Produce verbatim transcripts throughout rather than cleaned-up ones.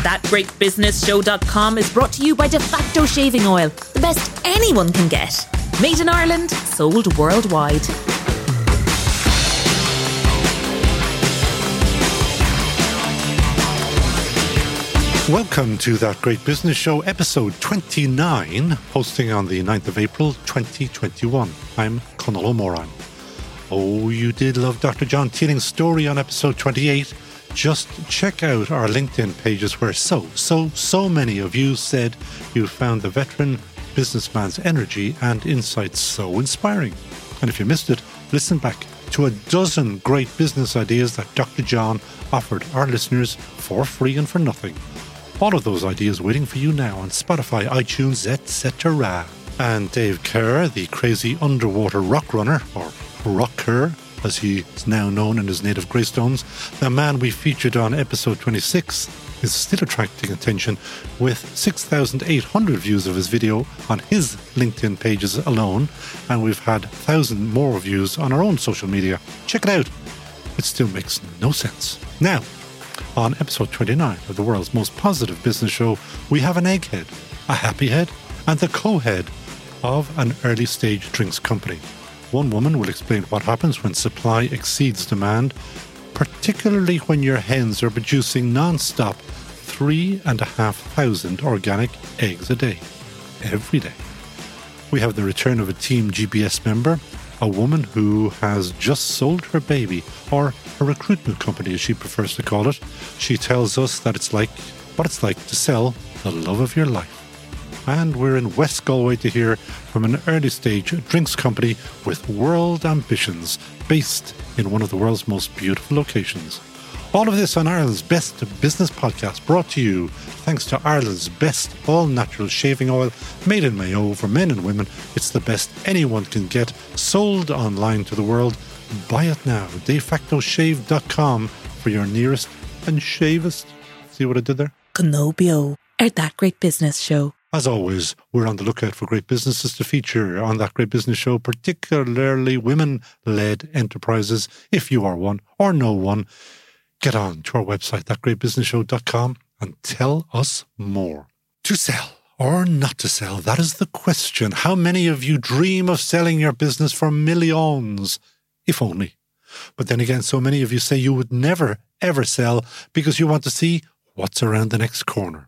that great business show dot com is brought to you by De Facto Shaving Oil, the best anyone can get. Made in Ireland, sold worldwide. Welcome to That Great Business Show, episode twenty-nine, posting on the ninth of April, twenty twenty-one. I'm Conal O'Moran. Oh, you did love Doctor John Teeling's story on episode twenty-eight. Just check out our LinkedIn pages where so, so, so many of you said you found the veteran businessman's energy and insights so inspiring. And if you missed it, listen back to a dozen great business ideas that Doctor John offered our listeners for free and for nothing. All of those ideas waiting for you now on Spotify, iTunes, et cetera. And Dave Kerr, the crazy underwater rock runner, or rocker, as he is now known in his native Greystones, the man we featured on episode twenty-six, is still attracting attention with six thousand eight hundred views of his video on his LinkedIn pages alone, and we've had one thousand more views on our own social media. Check it out. It still makes no sense. Now, on episode twenty-nine of the world's most positive business show, we have an egghead, a happy head, and the co-head of an early-stage drinks company. One woman will explain what happens when supply exceeds demand, particularly when your hens are producing non-stop three and a half thousand organic eggs a day, every day. We have the return of a Team G B S member, a woman who has just sold her baby, or a recruitment company as she prefers to call it. She tells us that it's like what it's like to sell the love of your life. And we're in West Galway to hear from an early stage drinks company with world ambitions based in one of the world's most beautiful locations. All of this on Ireland's best business podcast, brought to you thanks to Ireland's best all-natural shaving oil, made in Mayo for men and women. It's the best anyone can get, sold online to the world. Buy it now, de facto shave dot com, for your nearest and shavest. See what I did there? Conobio, at That Great Business Show. As always, we're on the lookout for great businesses to feature on That Great Business Show, particularly women-led enterprises. If you are one or know one, get on to our website, that great business show dot com, and tell us more. To sell or not to sell, that is the question. How many of you dream of selling your business for millions? If only. But then again, so many of you say you would never, ever sell because you want to see what's around the next corner.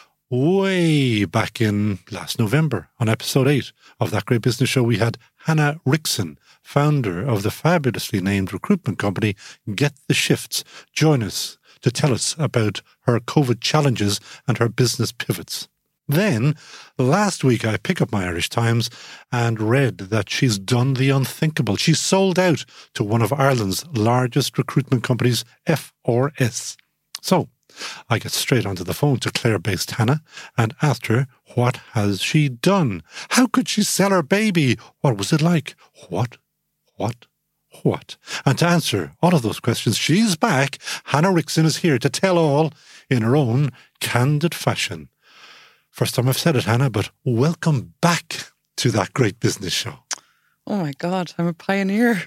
Way back in last November, on episode eight of That Great Business Show, we had Hannah Rickson, founder of the fabulously named recruitment company Get the Shifts, join us to tell us about her COVID challenges and her business pivots. Then, last week, I picked up my Irish Times and read that she's done the unthinkable. She's sold out to one of Ireland's largest recruitment companies, F R S. So, I get straight onto the phone to Clare-based Hannah and asked her, what has she done? How could she sell her baby? What was it like? What, what, what? And to answer all of those questions, she's back. Hannah Rickson is here to tell all in her own candid fashion. First time I've said it, Hannah, but welcome back to That Great Business Show. Oh my God, I'm a pioneer.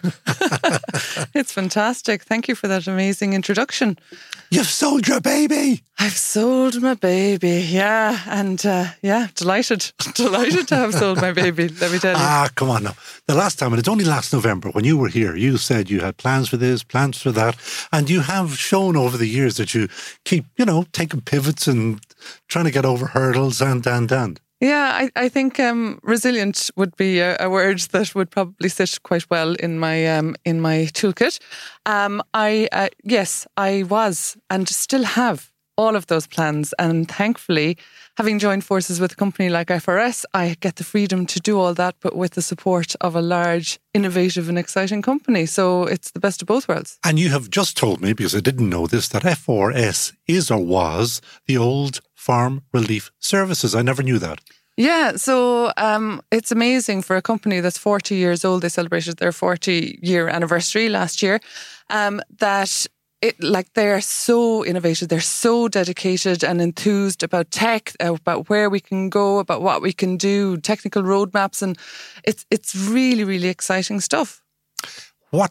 It's fantastic. Thank you for that amazing introduction. You've sold your baby. I've sold my baby, yeah. And uh, yeah, delighted, delighted to have sold my baby, let me tell you. Ah, come on now. The last time, and it's only last November, when you were here, you said you had plans for this, plans for that, and you have shown over the years that you keep, you know, taking pivots and trying to get over hurdles and, and, and. Yeah, I, I think um, resilient would be a, a word that would probably sit quite well in my um, in my toolkit. Um, I uh, yes, I was and still have all of those plans, and thankfully, having joined forces with a company like F R S, I get the freedom to do all that, but with the support of a large, innovative, and exciting company. So it's the best of both worlds. And you have just told me, because I didn't know this, that F R S is or was the old Farm Relief Services. I never knew that. Yeah, so um, it's amazing for a company that's forty years old. They celebrated their forty-year anniversary last year. Um, that it like they're so innovative, they're so dedicated and enthused about tech, about where we can go, about what we can do, technical roadmaps, and it's it's really really exciting stuff. What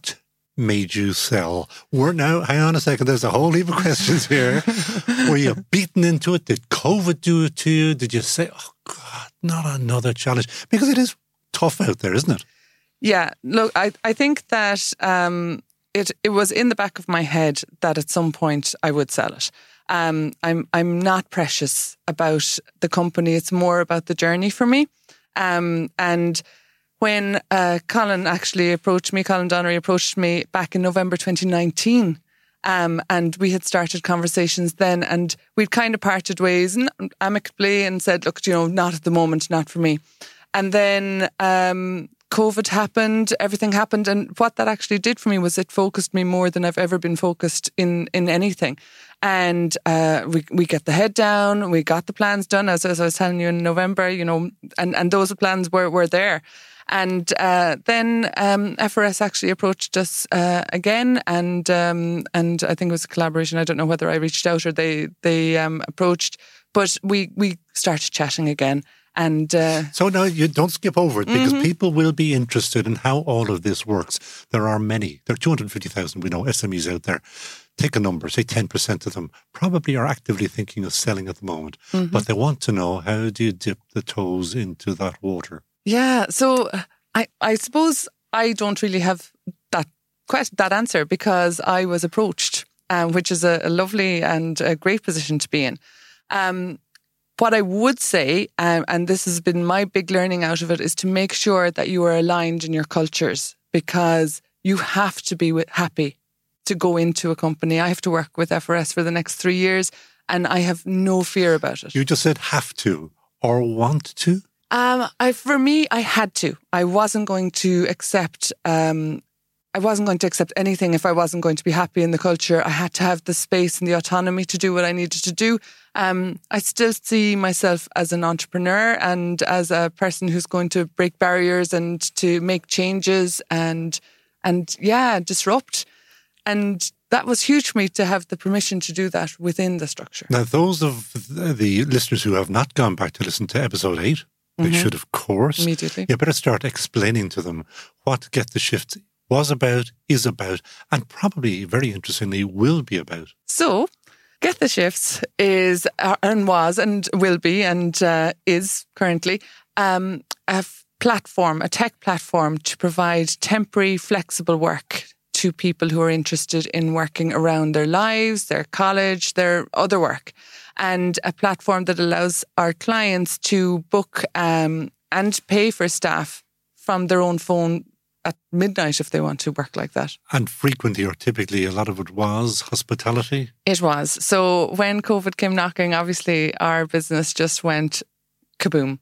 made you sell? Were now, hang on a second, there's a whole heap of questions here. Were you beaten into it? Did COVID do it to you? Did you say, oh God, not another challenge? Because it is tough out there, isn't it? Yeah, look, I, I think that um, it it was in the back of my head that at some point I would sell it. Um, I'm I'm not precious about the company. It's more about the journey for me. Um, and when uh, Colin actually approached me, Colin Donnery approached me back in November twenty nineteen, um, and we had started conversations then, and we'd kind of parted ways amicably and said, look, you know, not at the moment, not for me. And then um, COVID happened, everything happened, and what that actually did for me was it focused me more than I've ever been focused in in anything. And uh, we we get the head down, we got the plans done, as, as I was telling you in November, you know, and, and those plans were, were there. And uh, then um, F R S actually approached us uh, again, and um, and I think it was a collaboration. I don't know whether I reached out or they they um, approached, but we we started chatting again. And uh, so now you don't skip over it, because mm-hmm. people will be interested in how all of this works. There are many, there are two hundred fifty thousand, we know, S M Es out there. Take a number, say ten percent of them probably are actively thinking of selling at the moment, mm-hmm. but they want to know, how do you dip the toes into that water? Yeah, so I, I suppose I don't really have that question, that answer, because I was approached, um, which is a, a lovely and a great position to be in. Um, what I would say, um, and this has been my big learning out of it, is to make sure that you are aligned in your cultures, because you have to be with, happy to go into a company. I have to work with F R S for the next three years, and I have no fear about it. You just said have to or want to? Um, I, for me, I had to. I wasn't going to accept. Um, I wasn't going to accept anything if I wasn't going to be happy in the culture. I had to have the space and the autonomy to do what I needed to do. Um, I still see myself as an entrepreneur and as a person who's going to break barriers and to make changes and and yeah, disrupt. And that was huge for me to have the permission to do that within the structure. Now, those of the listeners who have not gone back to listen to episode eight, they mm-hmm. should, of course. Immediately. You better start explaining to them what Get the Shift was about, is about, and probably, very interestingly, will be about. So, Get the Shifts is, uh, and was, and will be, and uh, is currently um, a f- platform, a tech platform to provide temporary, flexible work to people who are interested in working around their lives, their college, their other work. And a platform that allows our clients to book um, and pay for staff from their own phone at midnight if they want to work like that. And frequently, or typically, a lot of it was hospitality? It was. So when COVID came knocking, obviously our business just went kaboom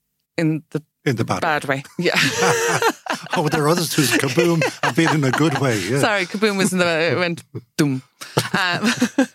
in the in the bad, bad way. way. Yeah. Oh, there are others who's kaboom and been in a good way. Yeah. Sorry, kaboom was in the it went doom. Um,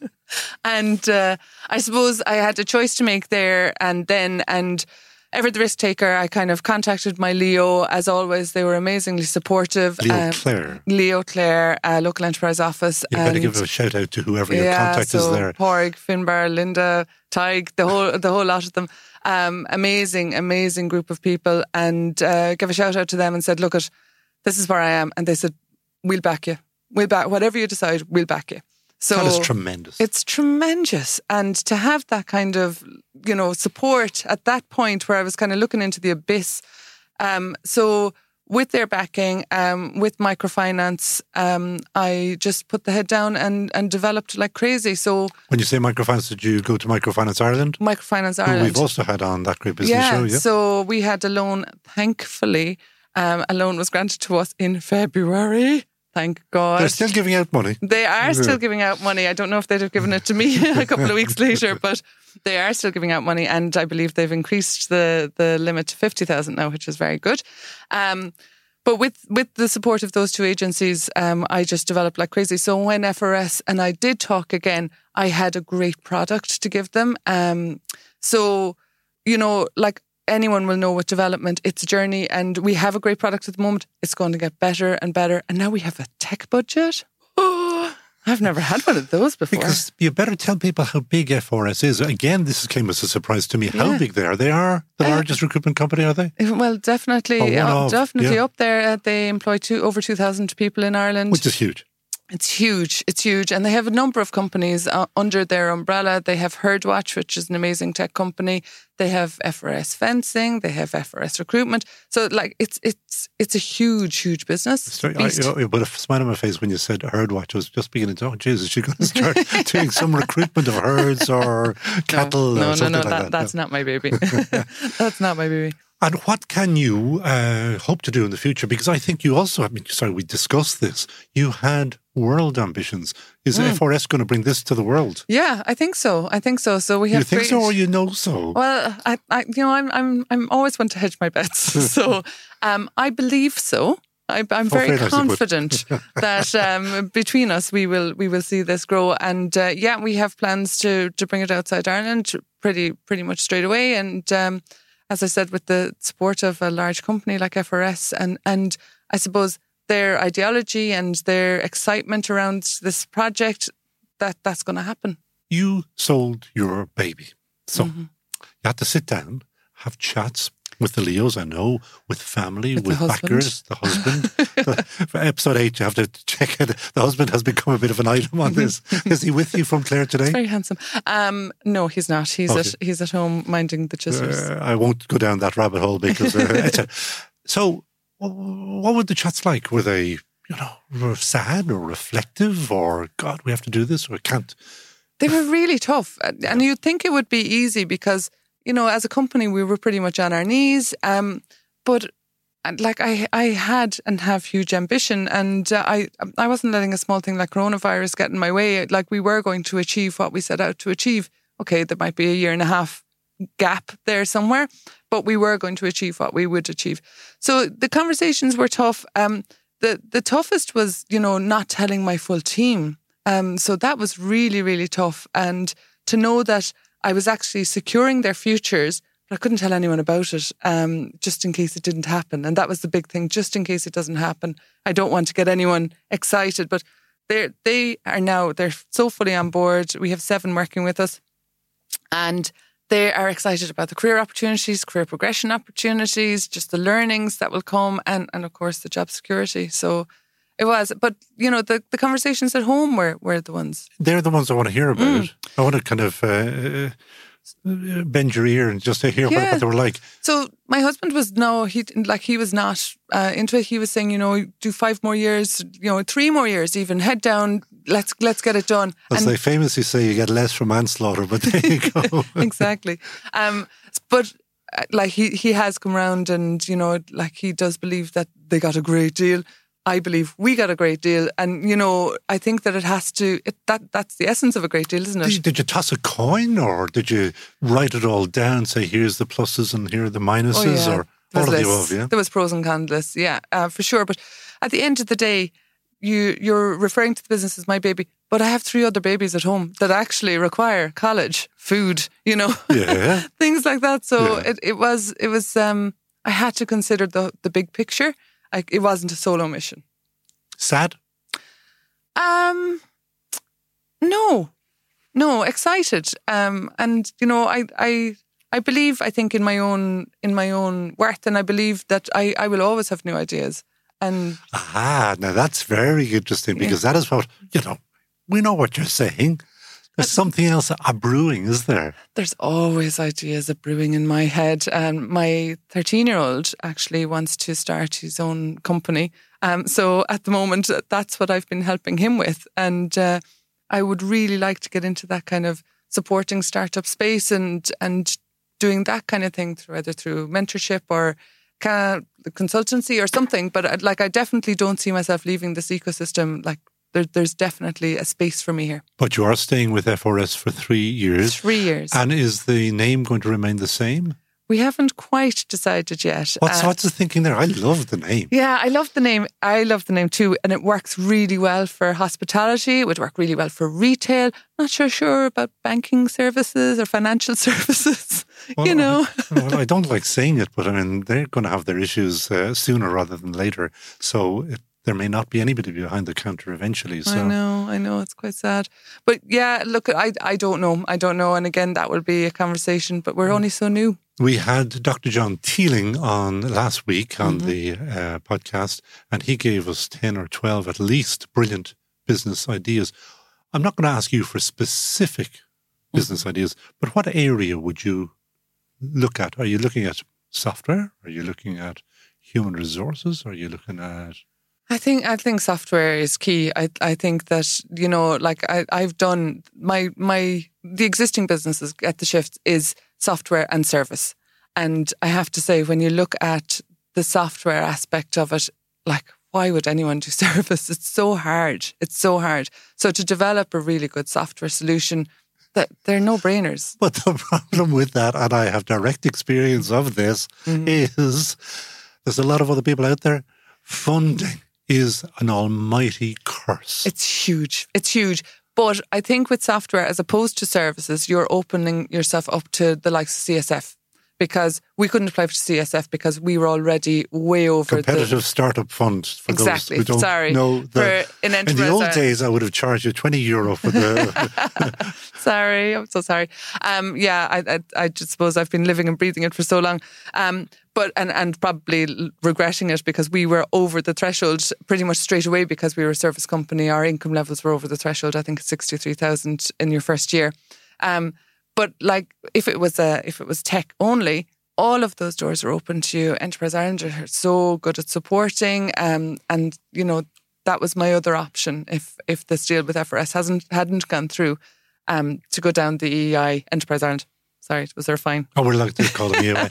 and uh, I suppose I had a choice to make there, and then and ever the risk taker, I kind of contacted my Leo. As always, they were amazingly supportive. Leo um, Clare. Leo Clare, uh, local enterprise office. You better give a shout out to whoever your yeah, contact so is there. Porg, Finbar, Linda, Tig, the whole the whole lot of them. Um, amazing, amazing group of people, and uh, give a shout out to them and said, "Look, at this is where I am," and they said, "We'll back you. We'll back whatever you decide. We'll back you." So that is tremendous. It's tremendous. And to have that kind of, you know, support at that point where I was kind of looking into the abyss. Um, so with their backing, um, with microfinance, um, I just put the head down and, and developed like crazy. So when you say microfinance, did you go to Microfinance Ireland? Microfinance Ireland. Who we've also had on That Great Business yeah, Show. Yeah, so we had a loan, thankfully. Um, a loan was granted to us in February. Thank God. They're still giving out money. They are yeah. still giving out money. I don't know if they'd have given it to me a couple of weeks later, but they are still giving out money. And I believe they've increased the, the limit to fifty thousand now, which is very good. Um, but with, with the support of those two agencies, um, I just developed like crazy. So when F R S and I did talk again, I had a great product to give them. Um, so, you know, like, anyone will know with development, it's a journey, and we have a great product at the moment. It's going to get better and better. And now we have a tech budget. Oh, I've never had one of those before. Because you better tell people how big F R S is. Again, this came as a surprise to me, how Yeah. big they are. They are the Uh, largest recruitment company, are they? Well, definitely, Or one uh, of, definitely yeah. up there. Uh, they employ two, over two thousand people in Ireland. Which is huge. It's huge. It's huge. And they have a number of companies uh, under their umbrella. They have Herdwatch, which is an amazing tech company. They have F R S Fencing. They have F R S Recruitment. So, like, it's it's it's a huge, huge business. Sorry, I, Beast. I put a smile on my face when you said Herdwatch. I was just beginning to, oh, Jesus, she's going to start doing some recruitment of herds or cattle no, or no, something no, like that, that. that's No. not my baby. That's not my baby. And what can you uh, hope to do in the future? Because I think you also, I mean, sorry, we discussed this. You had world ambitions. Is Mm. F R S going to bring this to the world? Yeah, I think so. I think so. So we have. You think great- so, or you know so? Well, I, I, you know, I'm, I'm, I'm always one to hedge my bets. So, um, I believe so. I, I'm Oh, very very nicely put. confident that um, between us we will we will see this grow. And uh, yeah, we have plans to to bring it outside Ireland pretty pretty much straight away. And um, as I said, with the support of a large company like F R S, and and I suppose their ideology and their excitement around this project, that that's going to happen. You sold your baby. So Mm-hmm. you had to sit down, have chats with the Leos, I know, with family, With the with, husband. backers, the husband. The- for episode eight, you have to check it. The husband has become a bit of an item on this. Is he with you from Clare today? Very handsome. Um, no, he's not. He's Okay. at he's at home minding the chisels. Uh, I won't go down that rabbit hole because. Uh, et cetera. So, wh- what were the chats like? Were they, you know, were sad or reflective, or God, we have to do this, or can't? They were really tough, and you'd think it would be easy because, you know, as a company we were pretty much on our knees. Um, but and, like I, I had and have huge ambition, and uh, I, I wasn't letting a small thing like coronavirus get in my way. Like, we were going to achieve what we set out to achieve. Okay, there might be a year and a half gap there somewhere, but we were going to achieve what we would achieve. So the conversations were tough. Um, the the toughest was, you know, not telling my full team. Um, so that was really, really tough. And to know that I was actually securing their futures, but I couldn't tell anyone about it, um, just in case it didn't happen. And that was the big thing, just in case it doesn't happen. I don't want to get anyone excited, but they they are now, they're so fully on board. We have seven working with us, and they are excited about the career opportunities, career progression opportunities, just the learnings that will come, and, and of course the job security. So it was, but you know, the, the conversations at home were, were the ones. They're the ones I want to hear about. Mm. It. I want to kind of uh, uh, bend your ear and just to hear what, Yeah. what they were like. So my husband was no, he like he was not uh, into it. He was saying, you know, do five more years, you know, three more years, even head down. Let's let's get it done. As And- they famously say, you get less from manslaughter, but there you go. exactly. Um, but uh, like he he has come round, and you know, like he does believe that they got a great deal. I believe we got a great deal, and you know, I think that it has to. It, that that's the essence of a great deal, isn't Did you, it? did you toss a coin, or did you write it all down? Say, here's the pluses and here are the minuses, or There all was of the lists. above? Yeah. There was pros and cons lists, yeah, uh, for sure. But at the end of the day, you you're referring to the business as my baby, but I have three other babies at home that actually require college, food, you know, Yeah. things like that. So Yeah. it, it was it was um, I had to consider the the big picture. I, it wasn't a solo mission. Sad. Um, no, no, excited. Um, and you know, I, I, I believe, I think in my own, in my own worth, and I believe that I, I will always have new ideas. And Ah, now that's very interesting because that is what, you know, we know what you're saying. There's something else a brewing, is there? there's always ideas of brewing in my head. And my thirteen-year-old actually wants to start his own company. Um, so at the moment, that's what I've been helping him with. And uh, I would really like to get into that kind of supporting startup space and and doing that kind of thing through either through mentorship or kind of consultancy or something. But I'd, like, I definitely don't see myself leaving this ecosystem. Like, there, there's definitely a space for me here. But you are staying with F R S for three years. Three years. And is the name going to remain the same? We haven't quite decided yet. What's, Uh, what's the thinking there? I love the name. Yeah, I love the name. I love the name too. And it works really well for hospitality. It would work really well for retail. Not sure sure about banking services or financial services, Well, you know. I, well, I don't like saying it, but I mean, they're going to have their issues uh, sooner rather than later. So it there may not be anybody behind the counter eventually. So. I know, I know, it's quite sad. But yeah, look, I I don't know. I don't know. And again, that will be a conversation, but we're only so new. We had Doctor John Teeling on last week on mm-hmm. the uh, podcast, and he gave us ten or twelve at least brilliant business ideas. I'm not going to ask you for specific mm-hmm. business ideas, but what area would you look at? Are you looking at software? Are you looking at human resources? Are you looking at... I think I think software is key. I I think that, you know, like I, I've done my my the existing businesses at the Shift is software and service. And I have to say, when you look at the software aspect of it, like, why would anyone do service? It's so hard. It's so hard. So to develop a really good software solution, that they're no-brainers. But the problem with that, and I have direct experience of this, mm-hmm. is there's a lot of other people out there. Funding is an almighty curse. It's huge. It's huge. But I think with software, as opposed to services, you're opening yourself up to the likes of C S F. Because we couldn't apply for C S F because we were already way over competitive the... startup fund. For exactly. Those who don't Sorry. know the, for an in the old days, I would have charged you twenty euro for the... Sorry, I'm so sorry. Um, yeah, I, I, I just suppose I've been living and breathing it for so long. Um, but and, and probably regretting it because we were over the threshold pretty much straight away because we were a service company. Our income levels were over the threshold. I think it's sixty-three thousand in your first year. Um, But like, if it was a, if it was tech only, all of those doors are open to you. Enterprise Ireland are so good at supporting, um, and you know that was my other option if if this deal with F R S hasn't hadn't gone through, um, to go down the E E I Enterprise Ireland. Sorry, was there fine? Oh, we're like to call them E E I.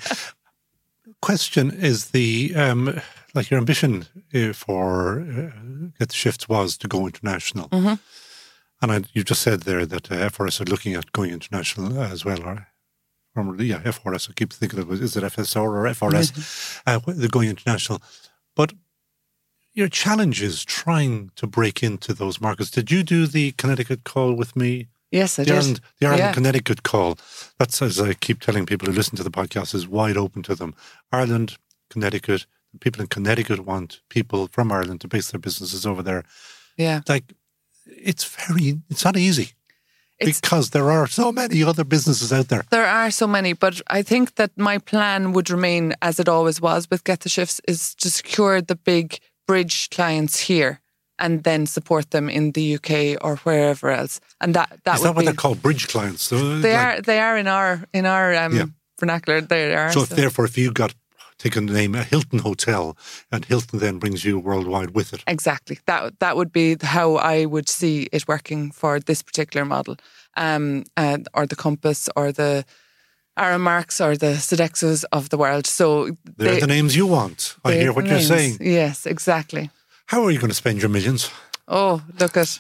Question is the um, like your ambition for uh, Get the Shift was to go international. Mm-hmm. And I, you just said there that uh, F R S are looking at going international as well. Or, or yeah, F R S, I keep thinking of it. Is it F S R or F R S? Mm-hmm. Uh, they're going international. But your challenge is trying to break into those markets. Did you do the Connecticut call with me? Yes, I the did. Ireland, the Ireland yeah. Connecticut call. That's, as I keep telling people who listen to the podcast, is wide open to them. Ireland, Connecticut, people in Connecticut want people from Ireland to base their businesses over there. Yeah. Like, it's very, it's not easy it's, because there are so many other businesses out there. There are so many, but I think that my plan would remain as it always was with Get the Shifts, is to secure the big bridge clients here and then support them in the U K or wherever else. And that, that is would that what be, they're called, bridge clients? So they like, are. They are in our in our um, yeah. vernacular. They are. So, so. If, therefore, if you got take a name, a Hilton hotel, and Hilton then brings you worldwide with it. Exactly. That that would be how I would see it working for this particular model, um, uh, or the Compass, or the Aramarks, or the Sodexos of the world. So they're they, the names you want. I hear what you're names. saying. Yes, exactly. How are you going to spend your millions? Oh, look at...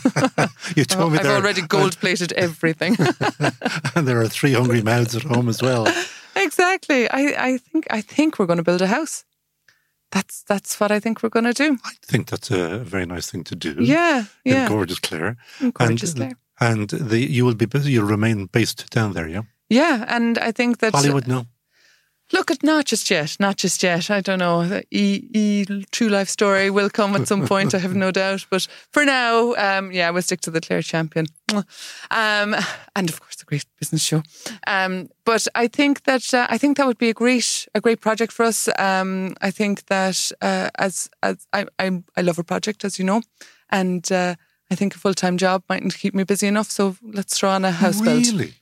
You told me I've there, already gold-plated everything. And there are three hungry mouths at home as well. Exactly. I, I think I think we're going to build a house. That's that's what I think we're going to do. I think that's a very nice thing to do. Yeah, yeah. In gorgeous Clare. In gorgeous and, Clare. And the, you will be busy. You'll remain based down there, yeah? Yeah, and I think that... Hollywood, no? Look, at not just yet, not just yet. I don't know. The E, E True Life Story will come at some point, I have no doubt. But for now, um, yeah, we'll stick to the Clare Champion. Um, and of course, the Great Business Show. Um, but I think that uh, I think that would be a great a great project for us. Um, I think that uh, as as I, I I love a project, as you know, and uh, I think a full time job mightn't keep me busy enough. So let's throw on a house build. Really?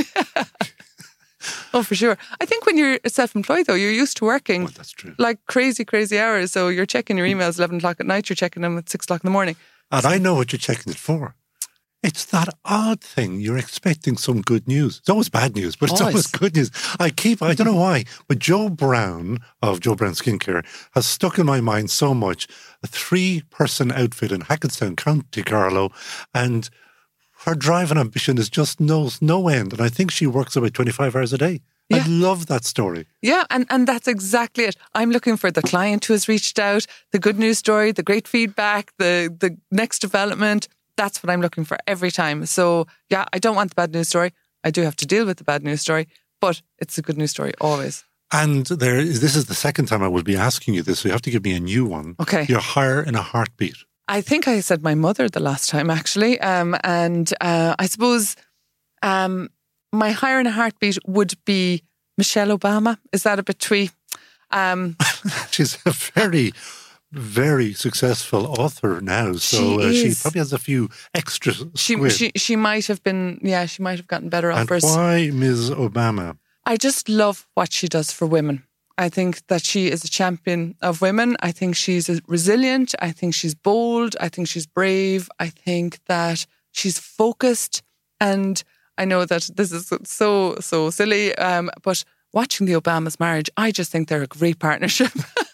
Oh, for sure. I think when you're self-employed, though, you're used to working well, that's true. like crazy, crazy hours. So you're checking your emails eleven o'clock at night, you're checking them at six o'clock in the morning. And I know what you're checking it for. It's that odd thing. You're expecting some good news. It's always bad news, but it's always, always good news. I keep, I don't know why, but Joe Brown of Joe Brown Skincare has stuck in my mind so much. A three-person outfit in Hackettstown, County Carlow, and her drive and ambition is just no, no end. And I think she works about twenty-five hours a day. Yeah. I love that story. Yeah, and, and that's exactly it. I'm looking for the client who has reached out, the good news story, the great feedback, the, the next development. That's what I'm looking for every time. So, yeah, I don't want the bad news story. I do have to deal with the bad news story, but it's a good news story always. And there is, this is the second time I will be asking you this, so you have to give me a new one. Okay. You're higher in a heartbeat. I think I said my mother the last time, actually. Um, and uh, I suppose um, my higher in a heartbeat would be Michelle Obama. Is that a bit twee? Um, She's a very, very successful author now. So she, uh, she probably has a few extra she, squid. she She might have been, yeah, she might have gotten better and offers. Why Miz Obama? I just love what she does for women. I think that she is a champion of women. I think she's resilient. I think she's bold. I think she's brave. I think that she's focused. And I know that this is so, so silly, um, but watching the Obamas' marriage, I just think they're a great partnership.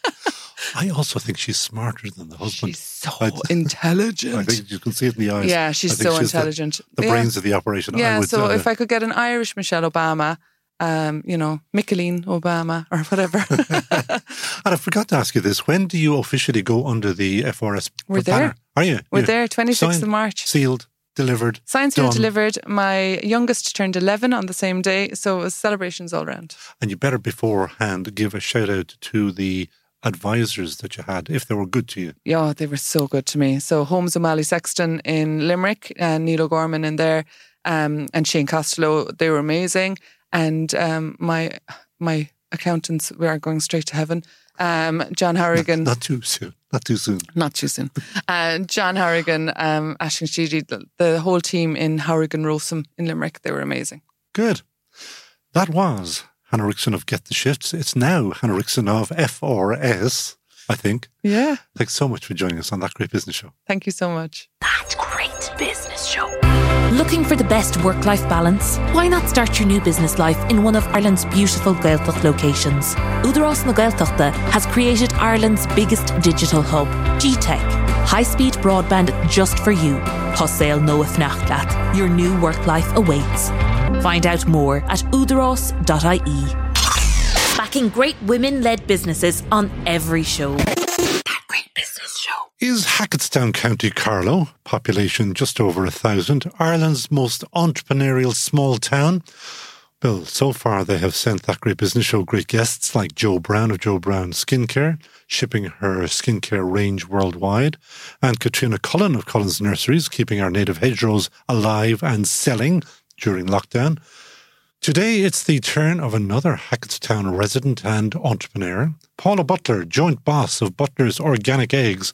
I also think she's smarter than the husband. She's so I, intelligent. I think you can see it in the eyes. Yeah, she's so she's intelligent. The, the yeah. brains of the operation. Yeah, I would, so uh, if I could get an Irish Michelle Obama, um, you know, Micheline Obama or whatever. And I forgot to ask you this. When do you officially go under the F R S We're banner? there. Are you? We're yeah. there, twenty-sixth Signed, of March. Sealed, delivered. Signed, sealed, done. delivered. My youngest turned eleven on the same day, so it was celebrations all round. And you better beforehand give a shout out to the advisors that you had, if they were good to you. Yeah, they were so good to me. So Holmes O'Malley Sexton in Limerick, and Neil O'Gorman in there, um, and Shane Costello, they were amazing. And um, my my accountants, we are going straight to heaven. Um, John Harrigan. Not, not too soon. Not too soon. Not too soon. Uh, John Harrigan, um, Ashton Sheedy, the, the whole team in Harrigan Rosum in Limerick, they were amazing. Good. That was Hannah Rickson of Get the Shifts. It's now Hannah Rickson of F R S, I think. Yeah. Thanks so much for joining us on That Great Business Show. Thank you so much. That Great Business Show. Looking for the best work-life balance? Why not start your new business life in one of Ireland's beautiful Gaeltacht locations? Údarás na Gaeltachta has created Ireland's biggest digital hub, G Tech. High-speed broadband just for you. Hossail Noath Nachtlat. Your new work-life awaits. Find out more at údarás dot I E. Backing great women-led businesses on every show. That Great Business Show. Is Hackettstown, County Carlow, population just over a thousand, Ireland's most entrepreneurial small town? Well, so far they have sent That Great Business Show great guests like Jo Brown of Jo Brown Skincare, shipping her skincare range worldwide, and Katrina Cullen of Cullen's Nurseries, keeping our native hedgerows alive and selling during lockdown. Today, it's the turn of another Hackettstown resident and entrepreneur, Paula Butler, joint boss of Butler's Organic Eggs,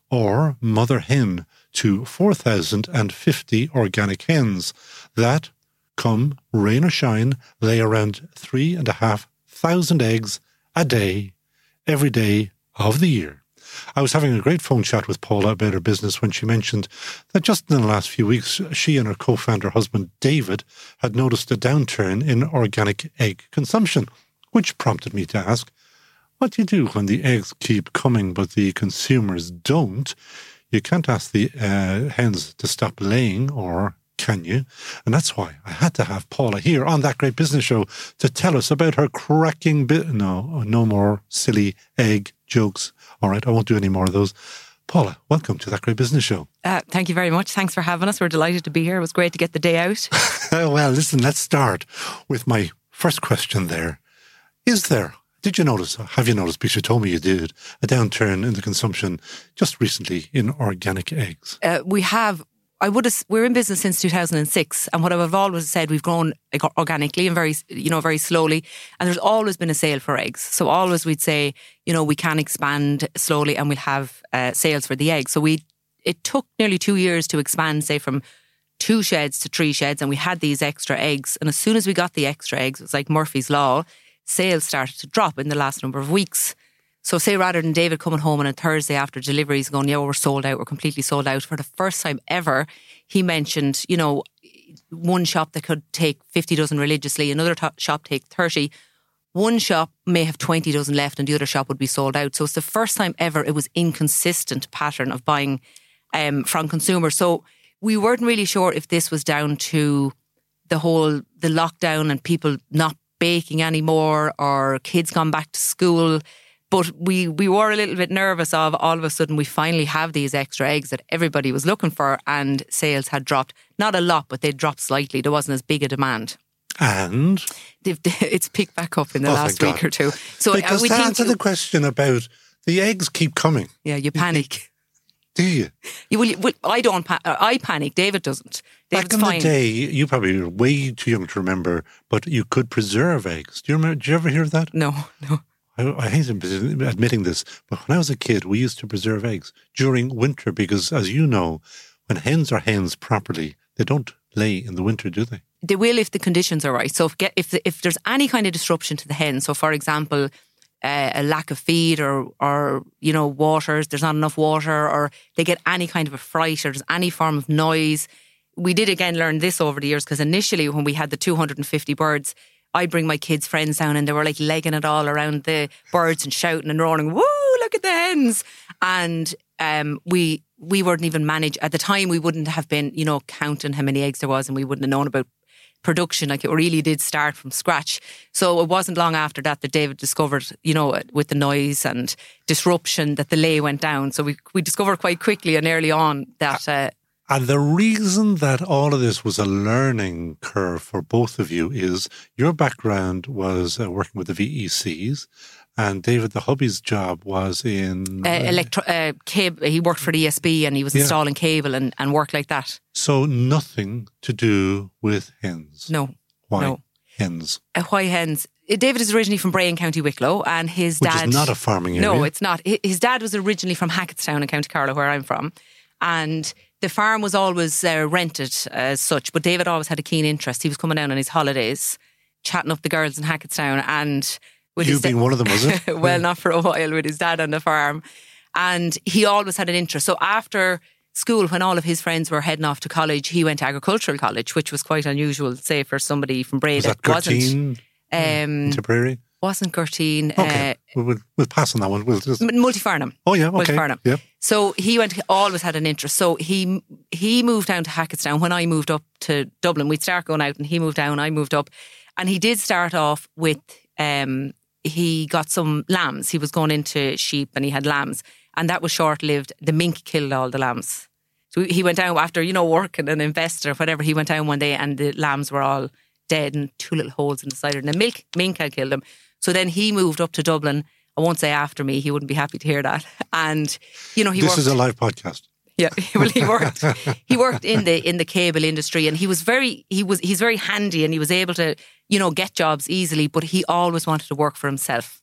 or mother hen to four thousand fifty organic hens that, come rain or shine, lay around three and a half thousand eggs a day, every day of the year. I was having a great phone chat with Paula about her business when she mentioned that just in the last few weeks, she and her co-founder husband, David, had noticed a downturn in organic egg consumption, which prompted me to ask, what do you do when the eggs keep coming but the consumers don't? You can't ask the uh, hens to stop laying, or can you? And that's why I had to have Paula here on That Great Business Show to tell us about her cracking bit. No, no more silly egg jokes. All right, I won't do any more of those. Paula, welcome to That Great Business Show. Uh, thank you very much. Thanks for having us. We're delighted to be here. It was great to get the day out. Well, listen, let's start with my first question there. Is there, did you notice, have you noticed, because you told me you did, a downturn in the consumption just recently in organic eggs? Uh, we have, I would have, we're in business since two thousand six, and what I've always said, we've grown organically and very, you know, very slowly, and there's always been a sale for eggs. So always we'd say, you know, we can expand slowly and we'll have uh, sales for the eggs. So we, it took nearly two years to expand, say, from two sheds to three sheds, and we had these extra eggs. And as soon as we got the extra eggs, it was like Murphy's Law, sales started to drop in the last number of weeks. So say rather than David coming home on a Thursday after deliveries going, yeah, well, we're sold out, we're completely sold out. For the first time ever, he mentioned, you know, one shop that could take fifty dozen religiously, another to- shop take thirty. One shop may have twenty dozen left and the other shop would be sold out. So it's the first time ever it was inconsistent pattern of buying um, from consumers. So we weren't really sure if this was down to the whole, the lockdown and people not baking anymore or kids gone back to school. But we, we were a little bit nervous of all of a sudden we finally have these extra eggs that everybody was looking for, and sales had dropped. Not a lot, but they dropped slightly. There wasn't as big a demand. And They've, it's picked back up in the Oh, last thank week God. or two. So because uh, we to think, answer the question about the eggs keep coming, yeah, you panic. do you? You, will, you, will, I don't. Pa- I panic. David doesn't. David's Back in fine. the day, you probably were way too young to remember, but you could preserve eggs. Do you remember? Did you ever hear of that? No, no. I, I hate admitting this, but when I was a kid, we used to preserve eggs during winter because, as you know, when hens are hens properly, they don't lay in the winter, do they? They will if the conditions are right. So if get, if the, if there's any kind of disruption to the hen, so for example, uh, a lack of feed or or you know water, there's not enough water, or they get any kind of a fright, or there's any form of noise. We did again learn this over the years because initially when we had the two hundred fifty birds, I'd bring my kids' friends down and they were like legging it all around the birds and shouting and roaring, woo, look at the hens. And um, we we wouldn't even manage, at the time we wouldn't have been, you know, counting how many eggs there was, and we wouldn't have known about production. Like, it really did start from scratch. So it wasn't long after that that David discovered, you know, with the noise and disruption, that the lay went down. So we we discovered quite quickly and early on that... Uh, And the reason that all of this was a learning curve for both of you is your background was uh, working with the V E Cs, and David, the hubby's job was in... uh, electro, uh, cable. He worked for the E S B and he was Yeah. installing cable and, and work like that. So nothing to do with hens. No. Why no. hens? Uh, why hens? Uh, David is originally from Bray in County Wicklow, and his Which dad... is not a farming area. No, it's not. Hi- His dad was originally from Hackettstown in County Carlow, where I'm from. And the farm was always uh, rented as such, but David always had a keen interest. He was coming down on his holidays, chatting up the girls in Hackettstown, and with You his being one of them, was it? well, not for a while, with his dad on the farm. And he always had an interest. So after school, when all of his friends were heading off to college, he went to agricultural college, which was quite unusual, say, for somebody from Bray Was that, that wasn't Gertine, um, Tipperary? wasn't Gertine. Okay, Uh, we'll, we'll, we'll pass on that one. We'll just... Multifarnham. Oh yeah, okay. Multifarnham. Yep. So he went. Always had an interest. So he he moved down to Hackettstown when I moved up to Dublin. We'd start going out, and he moved down. I moved up, and he did start off with. Um, he got some lambs. He was going into sheep, and he had lambs, and that was short lived. The mink killed all the lambs. So he went down after, you know, work and an investor, whatever. He went down one day, and the lambs were all dead, and two little holes in the side, and the milk mink had killed them. So then he moved up to Dublin. I won't say after me, he wouldn't be happy to hear that. And, you know, he This worked... is a live podcast. Yeah, well, he worked. He worked in the in the cable industry, and he was very he was he's very handy, and he was able to, you know, get jobs easily. But he always wanted to work for himself.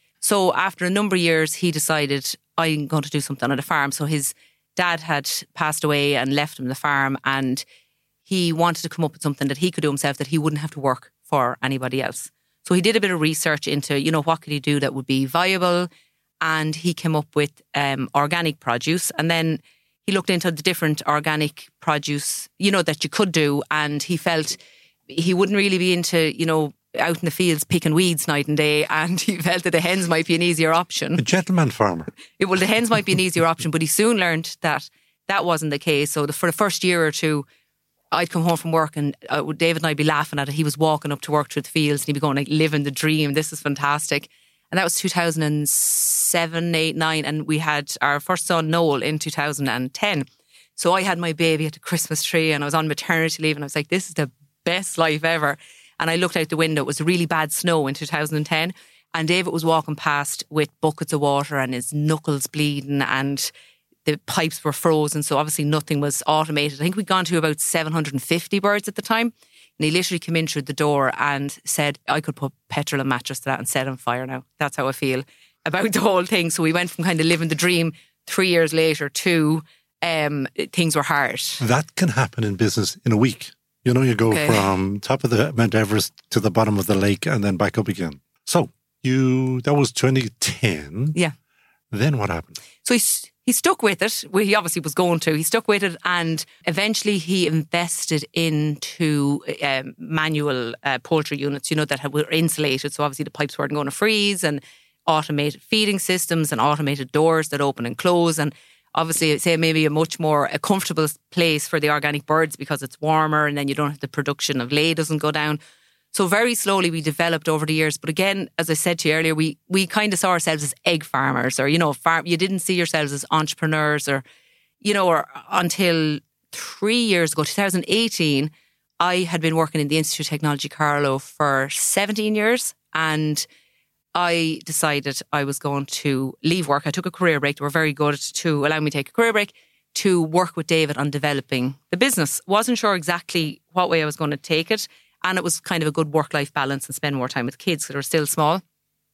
So after a number of years, he decided, I'm going to do something on the farm. So his dad had passed away and left him the farm, and he wanted to come up with something that he could do himself, that he wouldn't have to work for anybody else. So he did a bit of research into, you know, what could he do that would be viable, and he came up with um, organic produce. And then he looked into the different organic produce, you know, that you could do, and he felt he wouldn't really be into, you know, out in the fields picking weeds night and day, and he felt that the hens might be an easier option. A gentleman farmer. It, well, the hens might be an easier option, but he soon learned that that wasn't the case. So the, for the first year or two, I'd come home from work, and uh, David and I'd be laughing at it. He was walking up to work through the fields, and he'd be going, like, living the dream. This is fantastic. And that was two thousand seven, eight, nine. And we had our first son, Noel, in two thousand ten. So I had my baby at the Christmas tree, and I was on maternity leave, and I was like, this is the best life ever. And I looked out the window. It was really bad snow in two thousand ten. And David was walking past with buckets of water and his knuckles bleeding, and the pipes were frozen. So obviously nothing was automated. I think we'd gone to about seven hundred fifty birds at the time. And he literally came in through the door and said, I could put petrol and mattress to that and set on fire now. That's how I feel about the whole thing. So we went from kind of living the dream three years later to um, things were hard. That can happen in business in a week. You know, you go Okay. from top of the Mount Everest to the bottom of the lake and then back up again. So you, that was twenty ten. Yeah. Then what happened? So he, he stuck with it. Well, he obviously was going to. He stuck with it, and eventually he invested into um, manual uh, poultry units, you know, that were insulated. So obviously the pipes weren't going to freeze, and automated feeding systems and automated doors that open and close. And obviously, I'd say maybe a much more a comfortable place for the organic birds because it's warmer, and then you don't have the production of lay doesn't go down. So very slowly we developed over the years. But again, as I said to you earlier, we we kind of saw ourselves as egg farmers, or, you know, farm. You didn't see yourselves as entrepreneurs, or, you know, or until three years ago, two thousand eighteen, I had been working in the Institute of Technology Carlow for seventeen years, and I decided I was going to leave work. I took a career break. They were very good to allow me to take a career break to work with David on developing the business. Wasn't sure exactly what way I was going to take it. And it was kind of a good work-life balance and spend more time with kids because they were still small.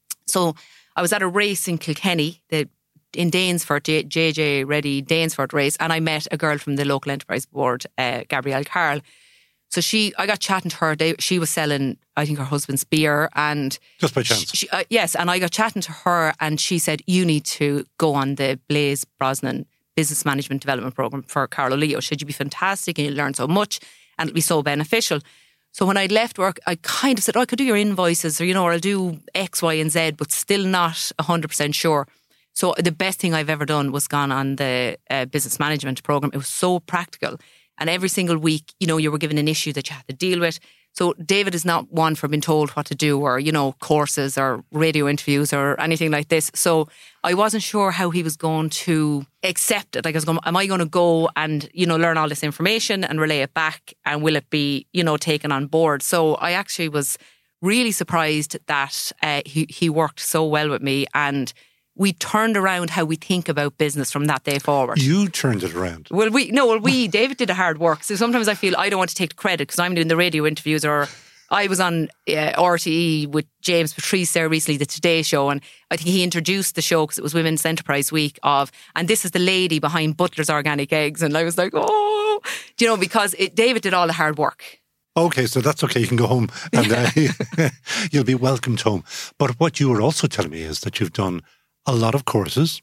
So I was at a race in Kilkenny, the, in Danesford, J J Reddy Danesford race, and I met a girl from the local enterprise board, uh, Gabrielle Carl. So she, I got chatting to her. They, she was selling, I think, her husband's beer, and just by chance, she, uh, yes. And I got chatting to her, and she said, "You need to go on the Blaise Brosnan Business Management Development Program for Carlow Leo. Should you be fantastic, and you learn so much, and it'll be so beneficial." So when I'd left work, I kind of said, "Oh, I could do your invoices, or you know, or I'll do X, Y, and Z," but still not a hundred percent sure. So the best thing I've ever done was gone on the uh, business management program. It was so practical. And every single week, you know, you were given an issue that you had to deal with. So David is not one for being told what to do, or, you know, courses or radio interviews or anything like this. So I wasn't sure how he was going to accept it. Like I was going, am I going to go and, you know, learn all this information and relay it back? And will it be, you know, taken on board? So I actually was really surprised that uh, he, he worked so well with me, and we turned around how we think about business from that day forward. You turned it around. Well, we no, well, we David did the hard work. So sometimes I feel I don't want to take the credit because I'm doing the radio interviews, or I was on uh, R T E with James Patrice there recently, the Today Show, and I think he introduced the show because it was Women's Enterprise Week of, and this is the lady behind Butler's Organic Eggs, and I was like, oh, do you know, because it, David did all the hard work. Okay, so that's okay. You can go home and uh, you'll be welcomed home. But what you were also telling me is that you've done a lot of courses,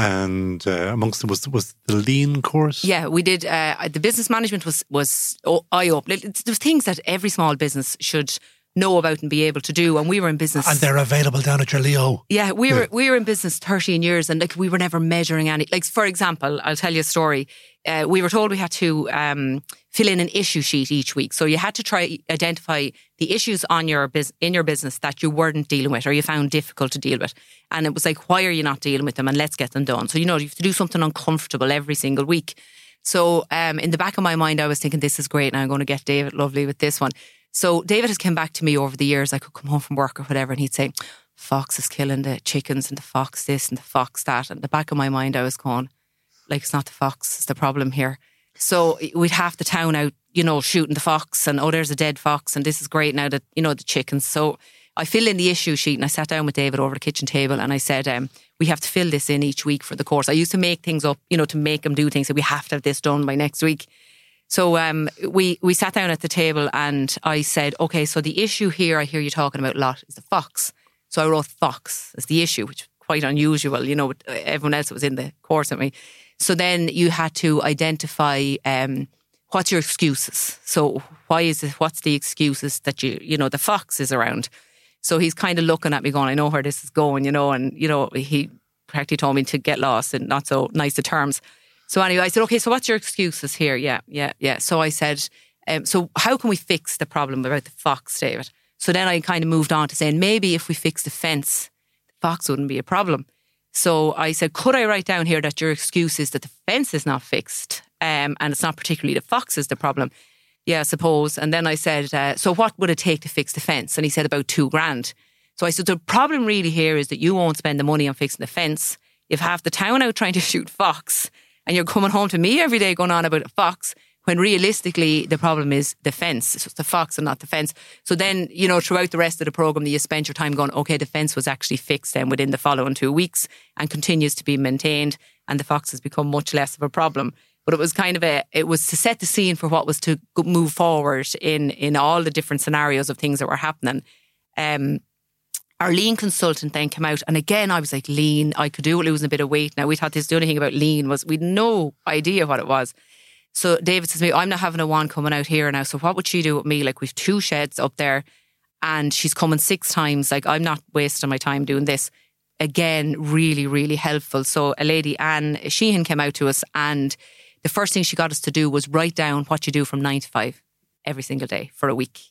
and uh, amongst them was was the Lean course. Yeah, we did. Uh, the business management was was eye-opening. There's things that every small business should know about and be able to do. And we were in business, and they're available down at your Leo. Yeah, we yeah. were we were in business thirteen years, and like we were never measuring any. Like for example, I'll tell you a story. Uh, we were told we had to um, fill in an issue sheet each week. So you had to try identify the issues on your bus- in your business that you weren't dealing with or you found difficult to deal with. And it was like, why are you not dealing with them? And let's get them done. So, you know, you have to do something uncomfortable every single week. So um, in the back of my mind, I was thinking, this is great. Now I'm going to get David Lovely with this one. So David has come back to me over the years. I could come home from work or whatever, and he'd say, fox is killing the chickens, and the fox this and the fox that. And in the back of my mind, I was going, like, it's not the fox, it's the problem here. So we'd have the town out, you know, shooting the fox, and oh, there's a dead fox, and this is great now that, you know, the chickens. So I filled in the issue sheet, and I sat down with David over the kitchen table, and I said, um, we have to fill this in each week for the course. I used to make things up, you know, to make him do things. So we have to have this done by next week. So um, we, we sat down at the table, and I said, okay, so the issue here I hear you talking about a lot is the fox. So I wrote fox as the issue, which was quite unusual, you know, with everyone else that was in the course with me. So then you had to identify um, what's your excuses. So why is it, what's the excuses that you, you know, the fox is around. So he's kind of looking at me going, I know where this is going, you know, and, you know, he practically told me to get lost in not so nice of terms. So anyway, I said, okay, so what's your excuses here? Yeah, yeah, yeah. So I said, um, so how can we fix the problem about the fox, David? So then I kind of moved on to saying, maybe if we fix the fence, the fox wouldn't be a problem. So I said, could I write down here that your excuse is that the fence is not fixed um, and it's not particularly the fox is the problem? Yeah, I suppose. And then I said, uh, so what would it take to fix the fence? And he said about two grand. So I said, the problem really here is that you won't spend the money on fixing the fence. You've half the town out trying to shoot fox, and you're coming home to me every day going on about a fox, when realistically the problem is the fence. It's the fox and not the fence. So then, you know, throughout the rest of the programme, you spent your time going, okay, the fence was actually fixed then within the following two weeks and continues to be maintained, and the fox has become much less of a problem. But it was kind of a, it was to set the scene for what was to move forward in, in all the different scenarios of things that were happening. Um, our lean consultant then came out, and again, I was like, lean, I could do it losing a bit of weight. Now, we thought this, the only thing about lean was we'd no idea what it was. So David says to me, I'm not having a one coming out here now. So what would she do with me? Like, we've two sheds up there and she's coming six times. Like, I'm not wasting my time doing this. Again, really, really helpful. So a lady, Anne Sheehan, came out to us, and the first thing she got us to do was write down what you do from nine to five every single day for a week.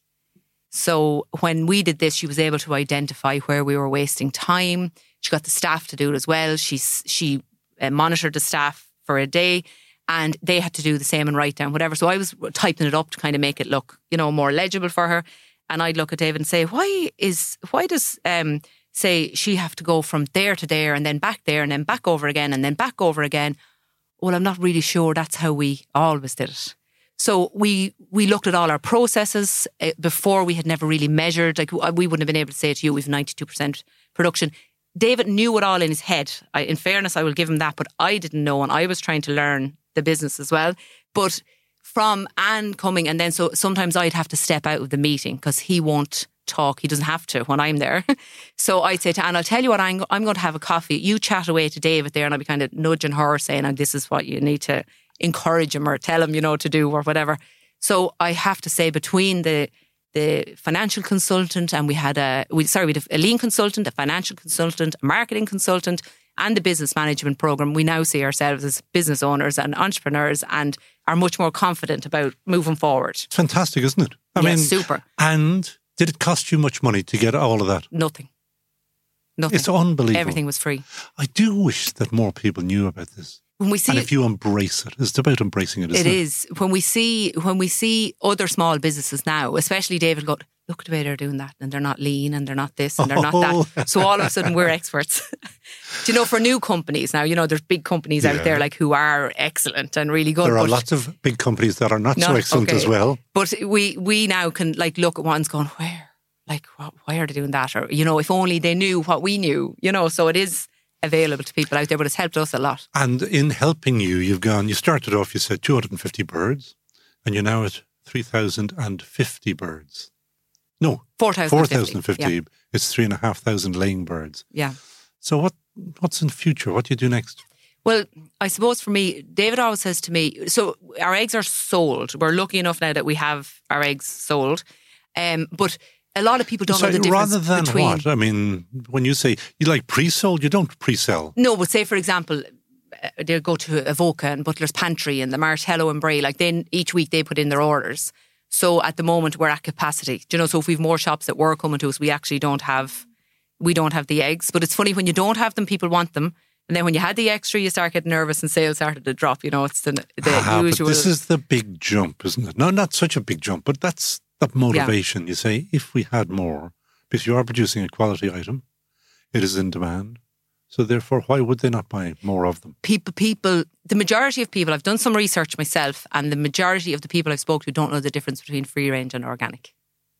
So when we did this, she was able to identify where we were wasting time. She got the staff to do it as well. She's, she uh, monitored the staff for a day. and they had to do the same and write down whatever. So I was typing it up to kind of make it look, you know, more legible for her. And I'd look at David and say, why is, why does, um, say she have to go from there to there and then back there and then back over again and then back over again? Well, I'm not really sure that's how we always did it. So we we looked at all our processes. Uh, before we had never really measured. Like we wouldn't have been able to say to you, we've ninety-two percent production. David knew it all in his head. I, in fairness, I will give him that, but I didn't know, and I was trying to learn the business as well. But from Anne coming, and then so sometimes I'd have to step out of the meeting because he won't talk. He doesn't have to when I'm there. So I'd say to Anne, I'll tell you what, I'm, I'm going to have a coffee. You chat away to David there, and I'd be kind of nudging her saying, oh, this is what you need to encourage him or tell him, you know, to do or whatever. So I have to say between the the financial consultant and we had a, we sorry, we had a lean consultant, a financial consultant, a marketing consultant and the business management program, we now see ourselves as business owners and entrepreneurs and are much more confident about moving forward. It's fantastic, isn't it? I yes, mean, super. And did it cost you much money to get all of that? Nothing. Nothing. It's unbelievable. Everything was free. I do wish that more people knew about this. When we see and if you embrace it, it's about embracing it, isn't it? It is. When we see when we see other small businesses now, especially David, go, look at the way they're doing that, and they're not lean, and they're not this, and they're oh. not that. So all of a sudden, we're experts. Do you know, for new companies now, you know, there's big companies yeah. out there like who are excellent and really good. There are but lots of big companies that are not, not so excellent okay. as well. But we we now can like look at ones going, where, like, why are they doing that? Or, you know, if only they knew what we knew, you know. So it is available to people out there, but it's helped us a lot. And in helping you, you've gone, you started off, you said two hundred fifty birds, and you're now at three thousand fifty birds. No, four thousand fifty. Yeah. It's three and a half thousand laying birds. Yeah. So what? what's in the future? What do you do next? Well, I suppose for me, David always says to me, so our eggs are sold. We're lucky enough now that we have our eggs sold. Um, but a lot of people don't so know the difference rather than between... what? I mean, when you say you like pre-sold, you don't pre-sell. No, but say, for example, they'll go to Avoca and Butler's Pantry and the Martello and Bray. Like, then each week they put in their orders. So at the moment we're at capacity. Do you know, so if we've more shops that were coming to us, we actually don't have, we don't have the eggs. But it's funny, when you don't have them, people want them. And then when you had the extra, you start getting nervous and sales started to drop. You know, it's the, the ah, usual. But this is the big jump, isn't it? No, not such a big jump, but that's that motivation. Yeah. You say, if we had more, because you are producing a quality item, it is in demand. So therefore, why would they not buy more of them? People, people, the majority of people, I've done some research myself, and the majority of the people I've spoken to don't know the difference between free range and organic.